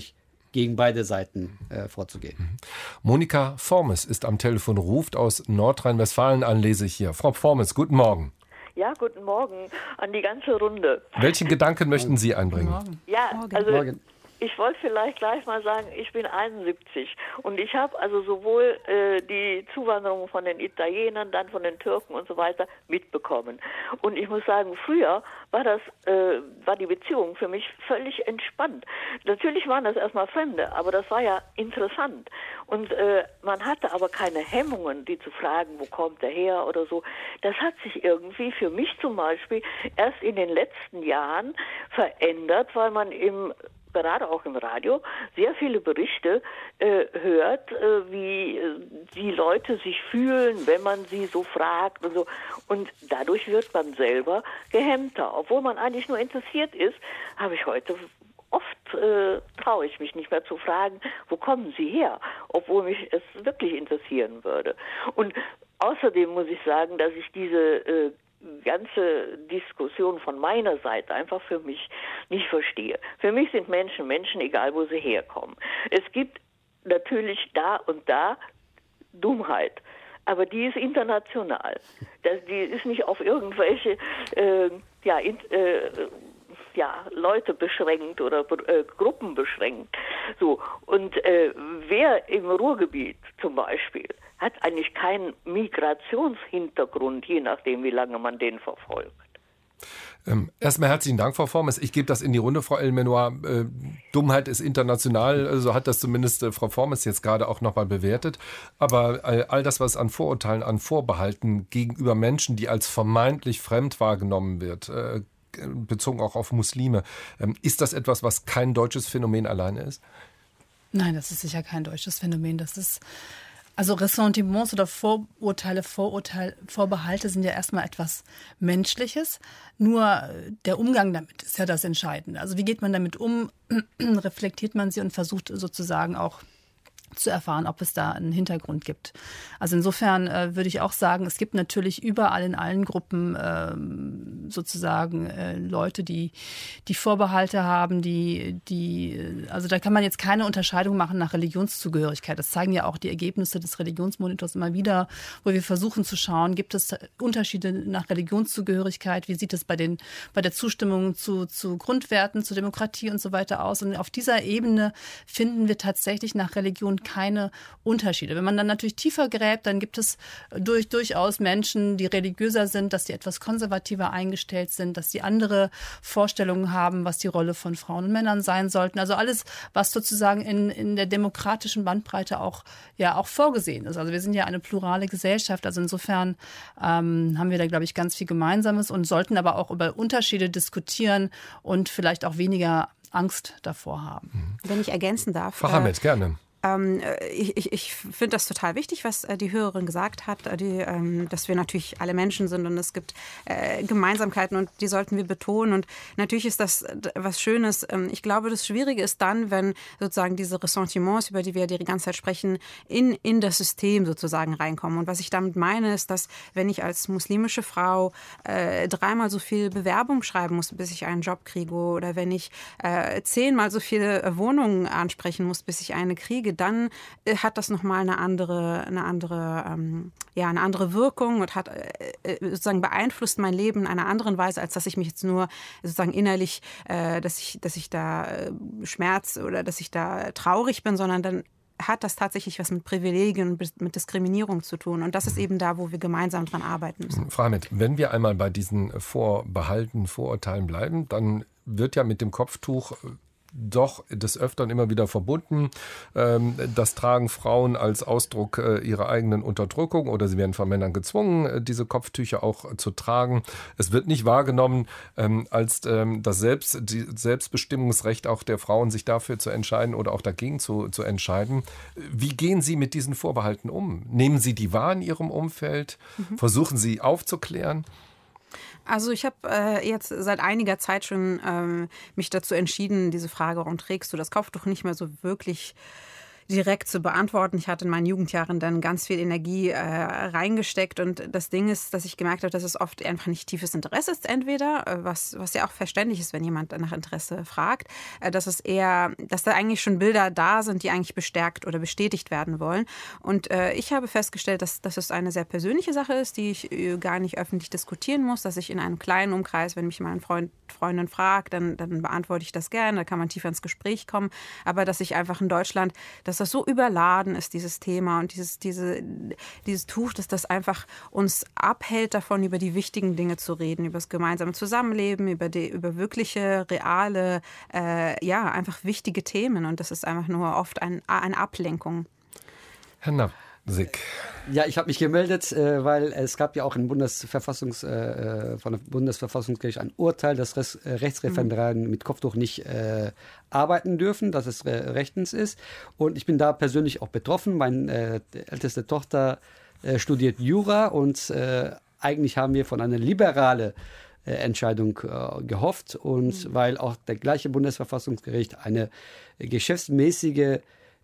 gegen beide Seiten vorzugehen. Monika Formes ist am Telefon, ruft aus Nordrhein-Westfalen an, lese ich hier. Frau Formes, guten Morgen. Ja, guten Morgen an die ganze Runde. Welchen Gedanken möchten Sie einbringen? Ja, also ich wollte vielleicht gleich mal sagen, ich bin 71 und ich habe also sowohl die Zuwanderung von den Italienern, dann von den Türken und so weiter mitbekommen. Und ich muss sagen, früher war die Beziehung für mich völlig entspannt. Natürlich waren das erstmal Fremde, aber das war ja interessant. Und man hatte aber keine Hemmungen, die zu fragen, wo kommt der her oder so. Das hat sich irgendwie für mich zum Beispiel erst in den letzten Jahren verändert, weil man gerade auch im Radio, sehr viele Berichte hört, wie die Leute sich fühlen, wenn man sie so fragt und so. Und dadurch wird man selber gehemmter. Obwohl man eigentlich nur interessiert ist, habe ich heute oft traue ich mich nicht mehr zu fragen, wo kommen Sie her? Obwohl mich es wirklich interessieren würde. Und außerdem muss ich sagen, dass ich diese ganze Diskussion von meiner Seite einfach für mich nicht verstehe. Für mich sind Menschen Menschen, egal wo sie herkommen. Es gibt natürlich da und da Dummheit, aber die ist international. Die ist nicht auf irgendwelche Leute beschränkt oder Gruppen beschränkt. So. Und wer im Ruhrgebiet zum Beispiel hat eigentlich keinen Migrationshintergrund, je nachdem, wie lange man den verfolgt. Erstmal herzlichen Dank, Frau Formes. Ich gebe das in die Runde, Frau El-Menoir. Dummheit ist international, so hat das zumindest Frau Formes jetzt gerade auch nochmal bewertet. Aber all das, was an Vorurteilen, an Vorbehalten gegenüber Menschen, die als vermeintlich fremd wahrgenommen wird, bezogen auch auf Muslime, ist das etwas, was kein deutsches Phänomen alleine ist? Nein, das ist sicher kein deutsches Phänomen. Das ist also Ressentiments oder Vorbehalte sind ja erstmal etwas Menschliches. Nur der Umgang damit ist ja das Entscheidende. Also wie geht man damit um? Reflektiert man sie und versucht sozusagen auch zu erfahren, ob es da einen Hintergrund gibt. Also insofern würde ich auch sagen, es gibt natürlich überall in allen Gruppen Leute, die Vorbehalte haben, also da kann man jetzt keine Unterscheidung machen nach Religionszugehörigkeit. Das zeigen ja auch die Ergebnisse des Religionsmonitors immer wieder, wo wir versuchen zu schauen, gibt es Unterschiede nach Religionszugehörigkeit, wie sieht es bei der Zustimmung zu Grundwerten, zu Demokratie und so weiter aus. Und auf dieser Ebene finden wir tatsächlich nach Religion keine Unterschiede. Wenn man dann natürlich tiefer gräbt, dann gibt es durchaus Menschen, die religiöser sind, dass die etwas konservativer eingestellt sind, dass die andere Vorstellungen haben, was die Rolle von Frauen und Männern sein sollten. Also alles, was sozusagen in der demokratischen Bandbreite auch vorgesehen ist. Also wir sind ja eine plurale Gesellschaft. Also insofern haben wir da, glaube ich, ganz viel Gemeinsames und sollten aber auch über Unterschiede diskutieren und vielleicht auch weniger Angst davor haben. Wenn ich ergänzen darf. Frau Hammett, gerne. Ich finde das total wichtig, was die Hörerin gesagt hat, dass wir natürlich alle Menschen sind und es gibt Gemeinsamkeiten und die sollten wir betonen. Und natürlich ist das was Schönes. Ich glaube, das Schwierige ist dann, wenn sozusagen diese Ressentiments, über die wir die ganze Zeit sprechen, in das System sozusagen reinkommen. Und was ich damit meine, ist, dass wenn ich als muslimische Frau 3-mal so viel Bewerbung schreiben muss, bis ich einen Job kriege, oder wenn ich 10-mal so viele Wohnungen ansprechen muss, bis ich eine kriege, dann hat das nochmal eine andere Wirkung und hat sozusagen beeinflusst mein Leben in einer anderen Weise, als dass ich mich jetzt nur sozusagen innerlich, dass ich da Schmerz oder dass ich da traurig bin, sondern dann hat das tatsächlich was mit Privilegien und mit Diskriminierung zu tun. Und das ist eben da, wo wir gemeinsam dran arbeiten müssen. Frau Hammett, wenn wir einmal bei diesen Vorbehalten, Vorurteilen bleiben, dann wird ja mit dem Kopftuch doch des Öfteren immer wieder verbunden. Das tragen Frauen als Ausdruck ihrer eigenen Unterdrückung oder sie werden von Männern gezwungen, diese Kopftücher auch zu tragen. Es wird nicht wahrgenommen als das Selbstbestimmungsrecht auch der Frauen, sich dafür zu entscheiden oder auch dagegen zu entscheiden. Wie gehen Sie mit diesen Vorbehalten um? Nehmen Sie die wahr in Ihrem Umfeld? Versuchen Sie aufzuklären? Also ich habe jetzt seit einiger Zeit schon mich dazu entschieden, diese Frage, warum trägst du das Kopftuch, nicht mehr so wirklich direkt zu beantworten. Ich hatte in meinen Jugendjahren dann ganz viel Energie reingesteckt und das Ding ist, dass ich gemerkt habe, dass es oft einfach nicht tiefes Interesse ist, entweder, was ja auch verständlich ist, wenn jemand nach Interesse fragt, dass da eigentlich schon Bilder da sind, die eigentlich bestärkt oder bestätigt werden wollen. Und ich habe festgestellt, dass es eine sehr persönliche Sache ist, die ich gar nicht öffentlich diskutieren muss, dass ich in einem kleinen Umkreis, wenn mich mal ein Freundin fragt, dann beantworte ich das gerne, da kann man tiefer ins Gespräch kommen, aber dass ich einfach in Deutschland, dass das so überladen ist, dieses Thema und dieses Tuch, dass das einfach uns abhält davon, über die wichtigen Dinge zu reden, über das gemeinsame Zusammenleben, über wirkliche, reale, einfach wichtige Themen und das ist einfach nur oft eine Ablenkung. Herr Navsik. Ja, ich habe mich gemeldet, weil es gab ja auch von der Bundesverfassungsgericht ein Urteil, dass Rechtsreferendaren mit Kopftuch nicht arbeiten dürfen, dass es rechtens ist. Und ich bin da persönlich auch betroffen. Meine älteste Tochter studiert Jura und eigentlich haben wir von einer liberalen Entscheidung gehofft. Und weil auch der gleiche Bundesverfassungsgericht eine geschäftsmäßige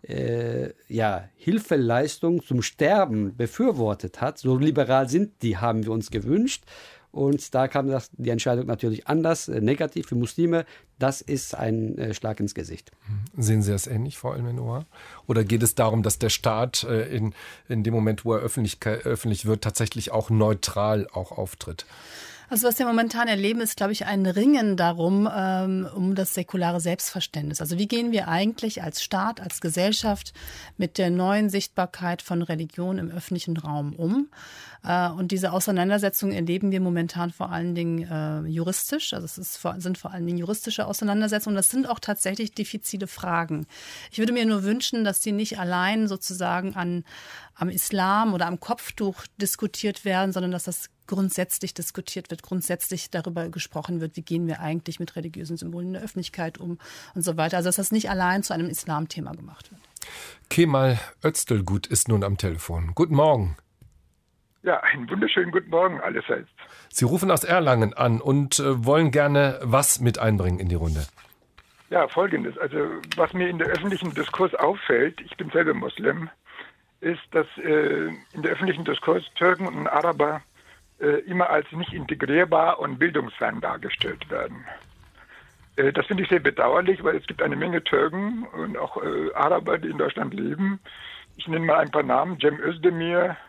Hilfeleistung zum Sterben befürwortet hat. So liberal haben wir uns gewünscht. Und da kam die Entscheidung natürlich anders, negativ für Muslime. Das ist ein Schlag ins Gesicht. Sehen Sie das ähnlich, Frau El-Menouar? Oder geht es darum, dass der Staat in dem Moment, wo er öffentlich wird, tatsächlich auch neutral auch auftritt? Also was wir momentan erleben, ist, glaube ich, ein Ringen darum, um das säkulare Selbstverständnis. Also wie gehen wir eigentlich als Staat, als Gesellschaft mit der neuen Sichtbarkeit von Religion im öffentlichen Raum um? Und diese Auseinandersetzung erleben wir momentan vor allen Dingen juristisch. Also sind vor allen Dingen juristische Auseinandersetzungen. Das sind auch tatsächlich diffizile Fragen. Ich würde mir nur wünschen, dass die nicht allein sozusagen am Islam oder am Kopftuch diskutiert werden, sondern dass das grundsätzlich diskutiert wird, grundsätzlich darüber gesprochen wird, wie gehen wir eigentlich mit religiösen Symbolen in der Öffentlichkeit um und so weiter. Also dass das nicht allein zu einem Islamthema gemacht wird. Kemal Öztürkgut ist nun am Telefon. Guten Morgen. Ja, einen wunderschönen guten Morgen allerseits. Sie rufen aus Erlangen an und wollen gerne was mit einbringen in die Runde. Ja, Folgendes. Also was mir in der öffentlichen Diskurs auffällt, ich bin selber Muslim, ist, dass in der öffentlichen Diskurs Türken und Araber immer als nicht integrierbar und bildungsfern dargestellt werden. Das finde ich sehr bedauerlich, weil es gibt eine Menge Türken und auch Araber, die in Deutschland leben. Ich nenne mal ein paar Namen. Cem Özdemir,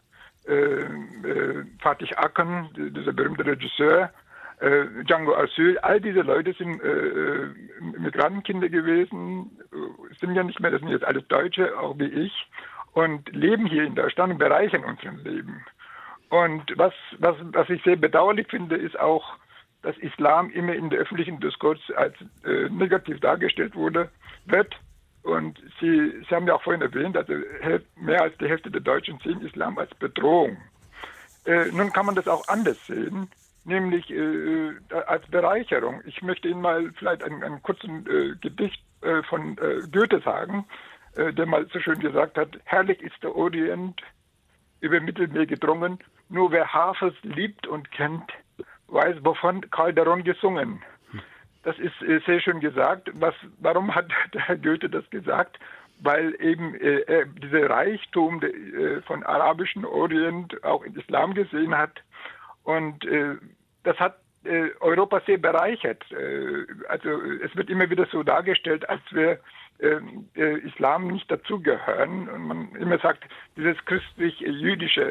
Fatih Akın, dieser berühmte Regisseur, Django Asyl, all diese Leute sind Migrantenkinder gewesen, sind ja nicht mehr, das sind jetzt alles Deutsche, auch wie ich, und leben hier in Deutschland und bereichern unser Leben. Und was ich sehr bedauerlich finde, ist auch, dass Islam immer in der öffentlichen Diskurs als negativ dargestellt wird. Und Sie haben ja auch vorhin erwähnt, also mehr als die Hälfte der Deutschen sehen Islam als Bedrohung. Nun kann man das auch anders sehen, nämlich als Bereicherung. Ich möchte Ihnen mal vielleicht einen kurzen Gedicht von Goethe sagen, der mal so schön gesagt hat: Herrlich ist der Orient über Mittelmeer gedrungen, nur wer Hafers liebt und kennt, weiß, wovon Calderon gesungen. Das ist sehr schön gesagt. Warum hat der Herr Goethe das gesagt? Weil eben dieser Reichtum von arabischem Orient auch in Islam gesehen hat. Und das hat Europa sehr bereichert. Also es wird immer wieder so dargestellt, als wir Islam nicht dazugehören. Und man immer sagt, dieses christlich-jüdische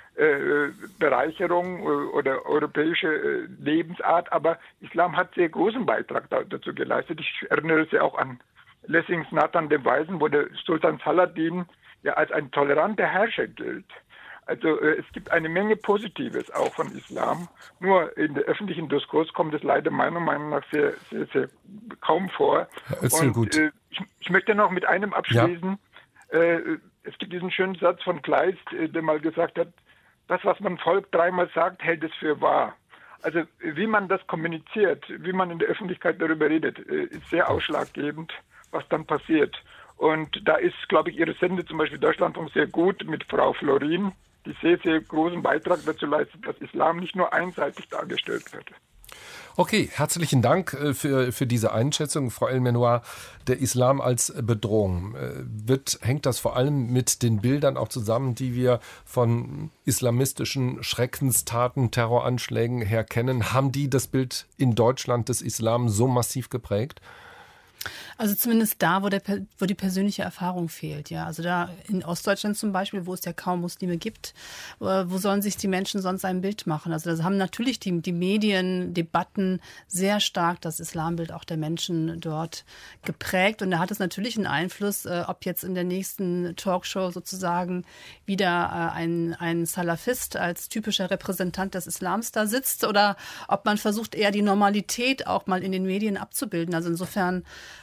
Bereicherung oder europäische Lebensart, aber Islam hat sehr großen Beitrag dazu geleistet. Ich erinnere Sie auch an Lessings Nathan dem Weisen, wo der Sultan Saladin ja als ein toleranter Herrscher gilt. Also es gibt eine Menge Positives auch von Islam, nur in der öffentlichen Diskurs kommt es leider meiner Meinung nach sehr, sehr, sehr kaum vor. Und ich möchte noch mit einem abschließen. Ja. Es gibt diesen schönen Satz von Kleist, der mal gesagt hat: Das, was man Volk dreimal sagt, hält es für wahr. Also wie man das kommuniziert, wie man in der Öffentlichkeit darüber redet, ist sehr ausschlaggebend, was dann passiert. Und da ist, glaube ich, Ihre Sende, zum Beispiel Deutschlandfunk, sehr gut mit Frau Florin, die sehr, sehr großen Beitrag dazu leistet, dass Islam nicht nur einseitig dargestellt wird. Okay, herzlichen Dank für diese Einschätzung, Frau El-Menoir. Der Islam als Bedrohung. Hängt das vor allem mit den Bildern auch zusammen, die wir von islamistischen Schreckenstaten, Terroranschlägen her kennen? Haben die das Bild in Deutschland des Islam so massiv geprägt? Also zumindest da, wo die persönliche Erfahrung fehlt. Ja, also da in Ostdeutschland zum Beispiel, wo es ja kaum Muslime gibt, wo sollen sich die Menschen sonst ein Bild machen? Also das haben natürlich die Medien, Debatten sehr stark das Islambild auch der Menschen dort geprägt. Und da hat es natürlich einen Einfluss, ob jetzt in der nächsten Talkshow sozusagen wieder ein Salafist als typischer Repräsentant des Islams da sitzt oder ob man versucht, eher die Normalität auch mal in den Medien abzubilden. Also insofern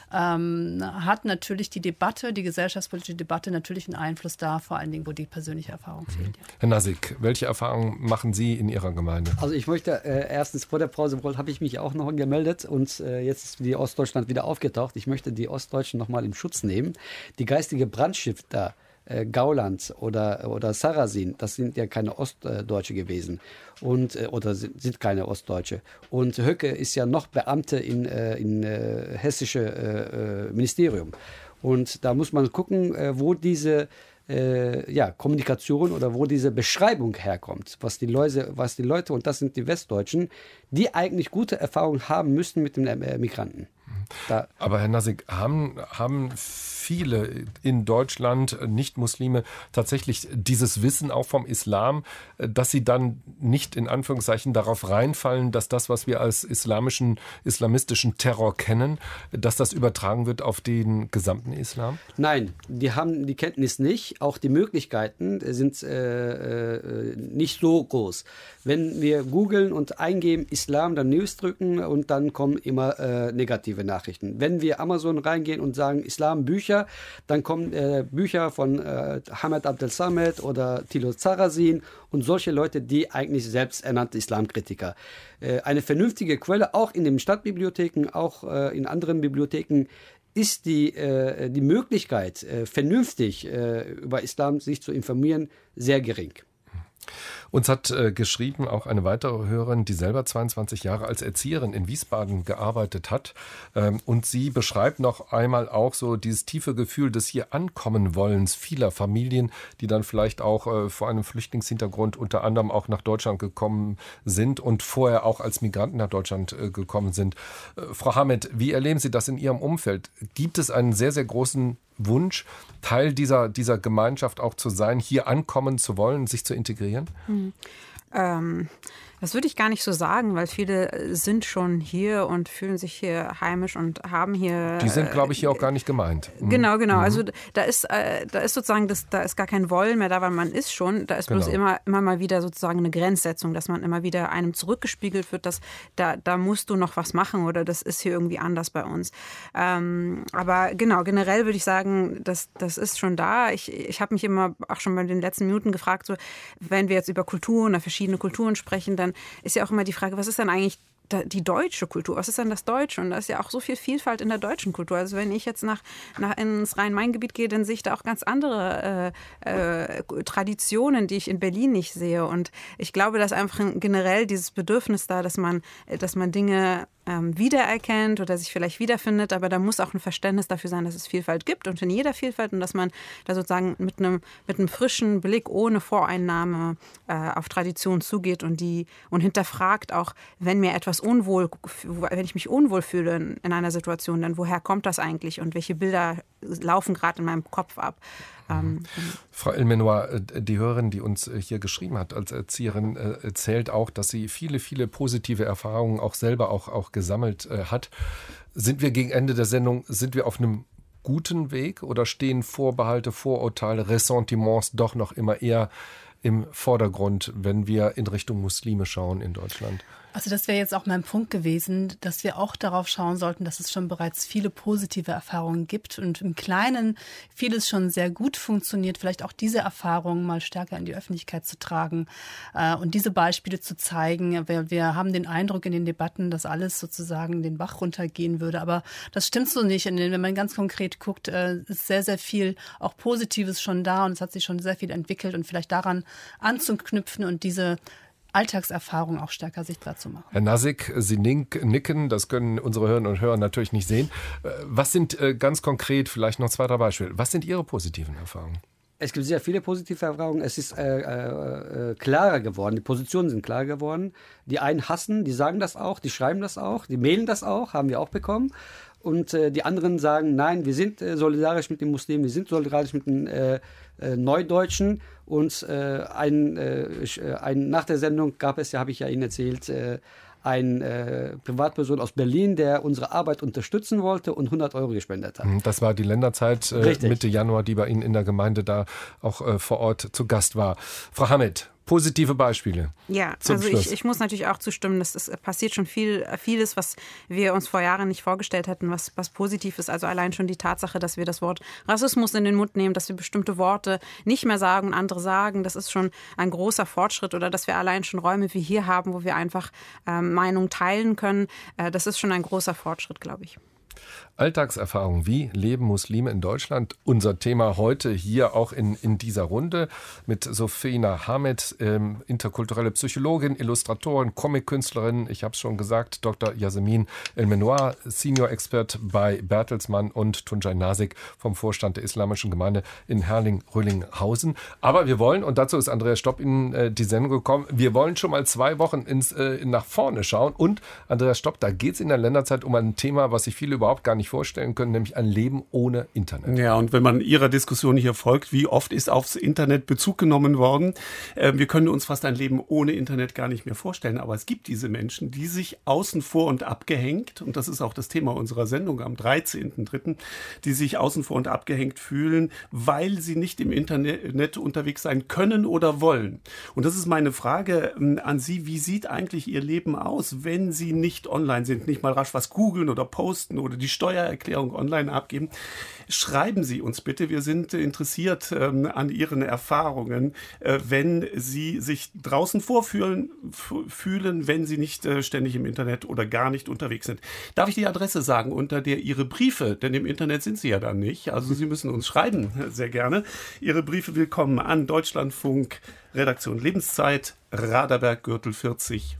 hat natürlich die gesellschaftspolitische Debatte natürlich einen Einfluss da, vor allen Dingen, wo die persönliche Erfahrung fehlt. Ja. Herr Nasik, welche Erfahrungen machen Sie in Ihrer Gemeinde? Also ich möchte erstens, vor der Pause habe ich mich auch noch gemeldet und jetzt ist die Ostdeutschland wieder aufgetaucht. Ich möchte die Ostdeutschen nochmal im Schutz nehmen. Die geistige Brandstifter, Gauland oder Sarrazin, das sind ja keine Ostdeutsche gewesen oder sind keine Ostdeutsche. Und Höcke ist ja noch Beamte in hessische Ministerium. Und da muss man gucken, wo diese Kommunikation oder wo diese Beschreibung herkommt, was die Leute, und das sind die Westdeutschen, die eigentlich gute Erfahrungen haben müssten mit den Migranten. Aber Herr Nasik, haben viele in Deutschland, Nicht-Muslime, tatsächlich dieses Wissen auch vom Islam, dass sie dann nicht in Anführungszeichen darauf reinfallen, dass das, was wir als islamistischen Terror kennen, dass das übertragen wird auf den gesamten Islam? Nein, die haben die Kenntnis nicht. Auch die Möglichkeiten sind nicht so groß. Wenn wir googeln und eingeben Islam, dann News drücken und dann kommen immer negative Nachrichten. Wenn wir Amazon reingehen und sagen Islam Bücher, dann kommen Bücher von Hamad Abdel Samed oder Thilo Sarrazin und solche Leute, die eigentlich selbsternannte Islamkritiker. Eine vernünftige Quelle, auch in den Stadtbibliotheken, auch in anderen Bibliotheken, ist die Möglichkeit, vernünftig über Islam sich zu informieren, sehr gering. Uns hat geschrieben auch eine weitere Hörerin, die selber 22 Jahre als Erzieherin in Wiesbaden gearbeitet hat. Und sie beschreibt noch einmal auch so dieses tiefe Gefühl des hier ankommen Wollens vieler Familien, die dann vielleicht auch vor einem Flüchtlingshintergrund unter anderem auch nach Deutschland gekommen sind und vorher auch als Migranten nach Deutschland gekommen sind. Frau Hamed, wie erleben Sie das in Ihrem Umfeld? Gibt es einen sehr, sehr großen Wunsch, Teil dieser Gemeinschaft auch zu sein, hier ankommen zu wollen, sich zu integrieren? Das würde ich gar nicht so sagen, weil viele sind schon hier und fühlen sich hier heimisch und haben hier... Die sind, glaube ich, hier auch gar nicht gemeint. Genau. Also da ist sozusagen, da ist gar kein Wollen mehr da, weil man ist schon. Da ist bloß immer mal wieder sozusagen eine Grenzsetzung, dass man immer wieder einem zurückgespiegelt wird, dass da musst du noch was machen oder das ist hier irgendwie anders bei uns. Aber genau, generell würde ich sagen, das ist schon da. Ich habe mich immer auch schon bei den letzten Minuten gefragt, so, wenn wir jetzt über Kulturen oder verschiedene Kulturen sprechen, dann ist ja auch immer die Frage, was ist dann eigentlich die deutsche Kultur? Was ist denn das Deutsche? Und da ist ja auch so viel Vielfalt in der deutschen Kultur. Also wenn ich jetzt ins Rhein-Main-Gebiet gehe, dann sehe ich da auch ganz andere Traditionen, die ich in Berlin nicht sehe. Und ich glaube, dass einfach generell dieses Bedürfnis da, dass man Dinge wiedererkennt oder sich vielleicht wiederfindet, aber da muss auch ein Verständnis dafür sein, dass es Vielfalt gibt und in jeder Vielfalt und dass man da sozusagen mit einem frischen Blick ohne Voreinnahme auf Tradition zugeht und hinterfragt auch, wenn ich mich unwohl fühle in einer Situation, dann woher kommt das eigentlich und welche Bilder laufen gerade in meinem Kopf ab. Frau El-Menoir, die Hörerin, die uns hier geschrieben hat als Erzieherin, erzählt auch, dass sie viele, viele positive Erfahrungen auch selber auch gesammelt hat. Sind wir gegen Ende der Sendung, auf einem guten Weg oder stehen Vorbehalte, Vorurteile, Ressentiments doch noch immer eher im Vordergrund, wenn wir in Richtung Muslime schauen in Deutschland? Also das wäre jetzt auch mein Punkt gewesen, dass wir auch darauf schauen sollten, dass es schon bereits viele positive Erfahrungen gibt und im Kleinen vieles schon sehr gut funktioniert, vielleicht auch diese Erfahrungen mal stärker in die Öffentlichkeit zu tragen und diese Beispiele zu zeigen. Wir haben den Eindruck in den Debatten, dass alles sozusagen den Bach runtergehen würde, aber das stimmt so nicht. Wenn man ganz konkret guckt, ist sehr, sehr viel auch Positives schon da und es hat sich schon sehr viel entwickelt und vielleicht daran anzuknüpfen und diese Alltagserfahrung auch stärker sichtbar zu machen. Herr Nasik, Sie nicken, das können unsere Hörerinnen und Hörer natürlich nicht sehen. Was sind ganz konkret, vielleicht noch 2, 3 Beispiele, was sind Ihre positiven Erfahrungen? Es gibt sehr viele positive Erfahrungen. Es ist klarer geworden. Die Positionen sind klarer geworden. Die einen hassen, die sagen das auch, die schreiben das auch, die mailen das auch, haben wir auch bekommen. Und die anderen sagen, nein, wir sind solidarisch mit den Muslimen, wir sind solidarisch mit den Neudeutschen. Und nach der Sendung gab es, ja, habe ich ja Ihnen erzählt, eine Privatperson aus Berlin, der unsere Arbeit unterstützen wollte und 100 € gespendet hat. Das war die Länderzeit Mitte Januar, die bei Ihnen in der Gemeinde da auch vor Ort zu Gast war. Frau Hamed, positive Beispiele. Ja, also ich muss natürlich auch zustimmen, es passiert schon vieles, was wir uns vor Jahren nicht vorgestellt hätten, was positiv ist. Also allein schon die Tatsache, dass wir das Wort Rassismus in den Mund nehmen, dass wir bestimmte Worte nicht mehr sagen und andere sagen, das ist schon ein großer Fortschritt. Oder dass wir allein schon Räume wie hier haben, wo wir einfach Meinungen teilen können. Das ist schon ein großer Fortschritt, glaube ich. Alltagserfahrung, wie leben Muslime in Deutschland? Unser Thema heute hier auch in dieser Runde mit Sofina Hamed, interkulturelle Psychologin, Illustratorin, Comic-Künstlerin, ich habe es schon gesagt, Dr. Yasemin El-Menoir, Senior-Expert bei Bertelsmann und Tunçay Nasik vom Vorstand der Islamischen Gemeinde in Herrling-Röllinghausen. Aber wir wollen, und dazu ist Andreas Stopp in die Sendung gekommen, wir wollen schon mal 2 Wochen nach vorne schauen. Und Andreas Stopp, da geht es in der Länderzeit um ein Thema, was sich viele überhaupt gar nicht vorstellen können, nämlich ein Leben ohne Internet. Ja, und wenn man Ihrer Diskussion hier folgt, wie oft ist aufs Internet Bezug genommen worden? Wir können uns fast ein Leben ohne Internet gar nicht mehr vorstellen, aber es gibt diese Menschen, die sich außen vor und abgehängt, und das ist auch das Thema unserer Sendung am 13.03., die sich außen vor und abgehängt fühlen, weil sie nicht im Internet unterwegs sein können oder wollen. Und das ist meine Frage an Sie, wie sieht eigentlich Ihr Leben aus, wenn Sie nicht online sind, nicht mal rasch was googeln oder posten oder die Steuererklärung online abgeben? Schreiben Sie uns bitte, wir sind interessiert an Ihren Erfahrungen, wenn Sie sich draußen vorfühlen, wenn Sie nicht ständig im Internet oder gar nicht unterwegs sind. Darf ich die Adresse sagen, unter der Ihre Briefe, denn im Internet sind Sie ja dann nicht, also Sie müssen uns schreiben, sehr gerne. Ihre Briefe willkommen an Deutschlandfunk, Redaktion Lebenszeit, Raderberg-Gürtel 40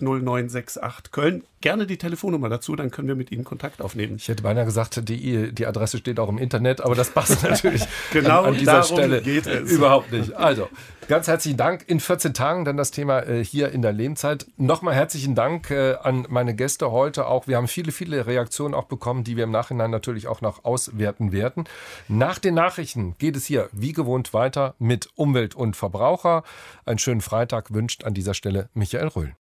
50968 Köln. Gerne die Telefonnummer dazu, dann können wir mit Ihnen Kontakt aufnehmen. Ich hätte beinahe gesagt, die Adresse steht auch im Internet, aber das passt natürlich genau an dieser darum Stelle geht es. Überhaupt nicht. Also, ganz herzlichen Dank. In 14 Tagen dann das Thema hier in der Lebenszeit. Nochmal herzlichen Dank an meine Gäste heute auch. Wir haben viele Reaktionen auch bekommen, die wir im Nachhinein natürlich auch noch auswerten werden. Nach den Nachrichten geht es hier wie gewohnt weiter mit Umwelt und Verbraucher. Einen schönen Freitag wünscht an dieser Stelle Michael Röhl.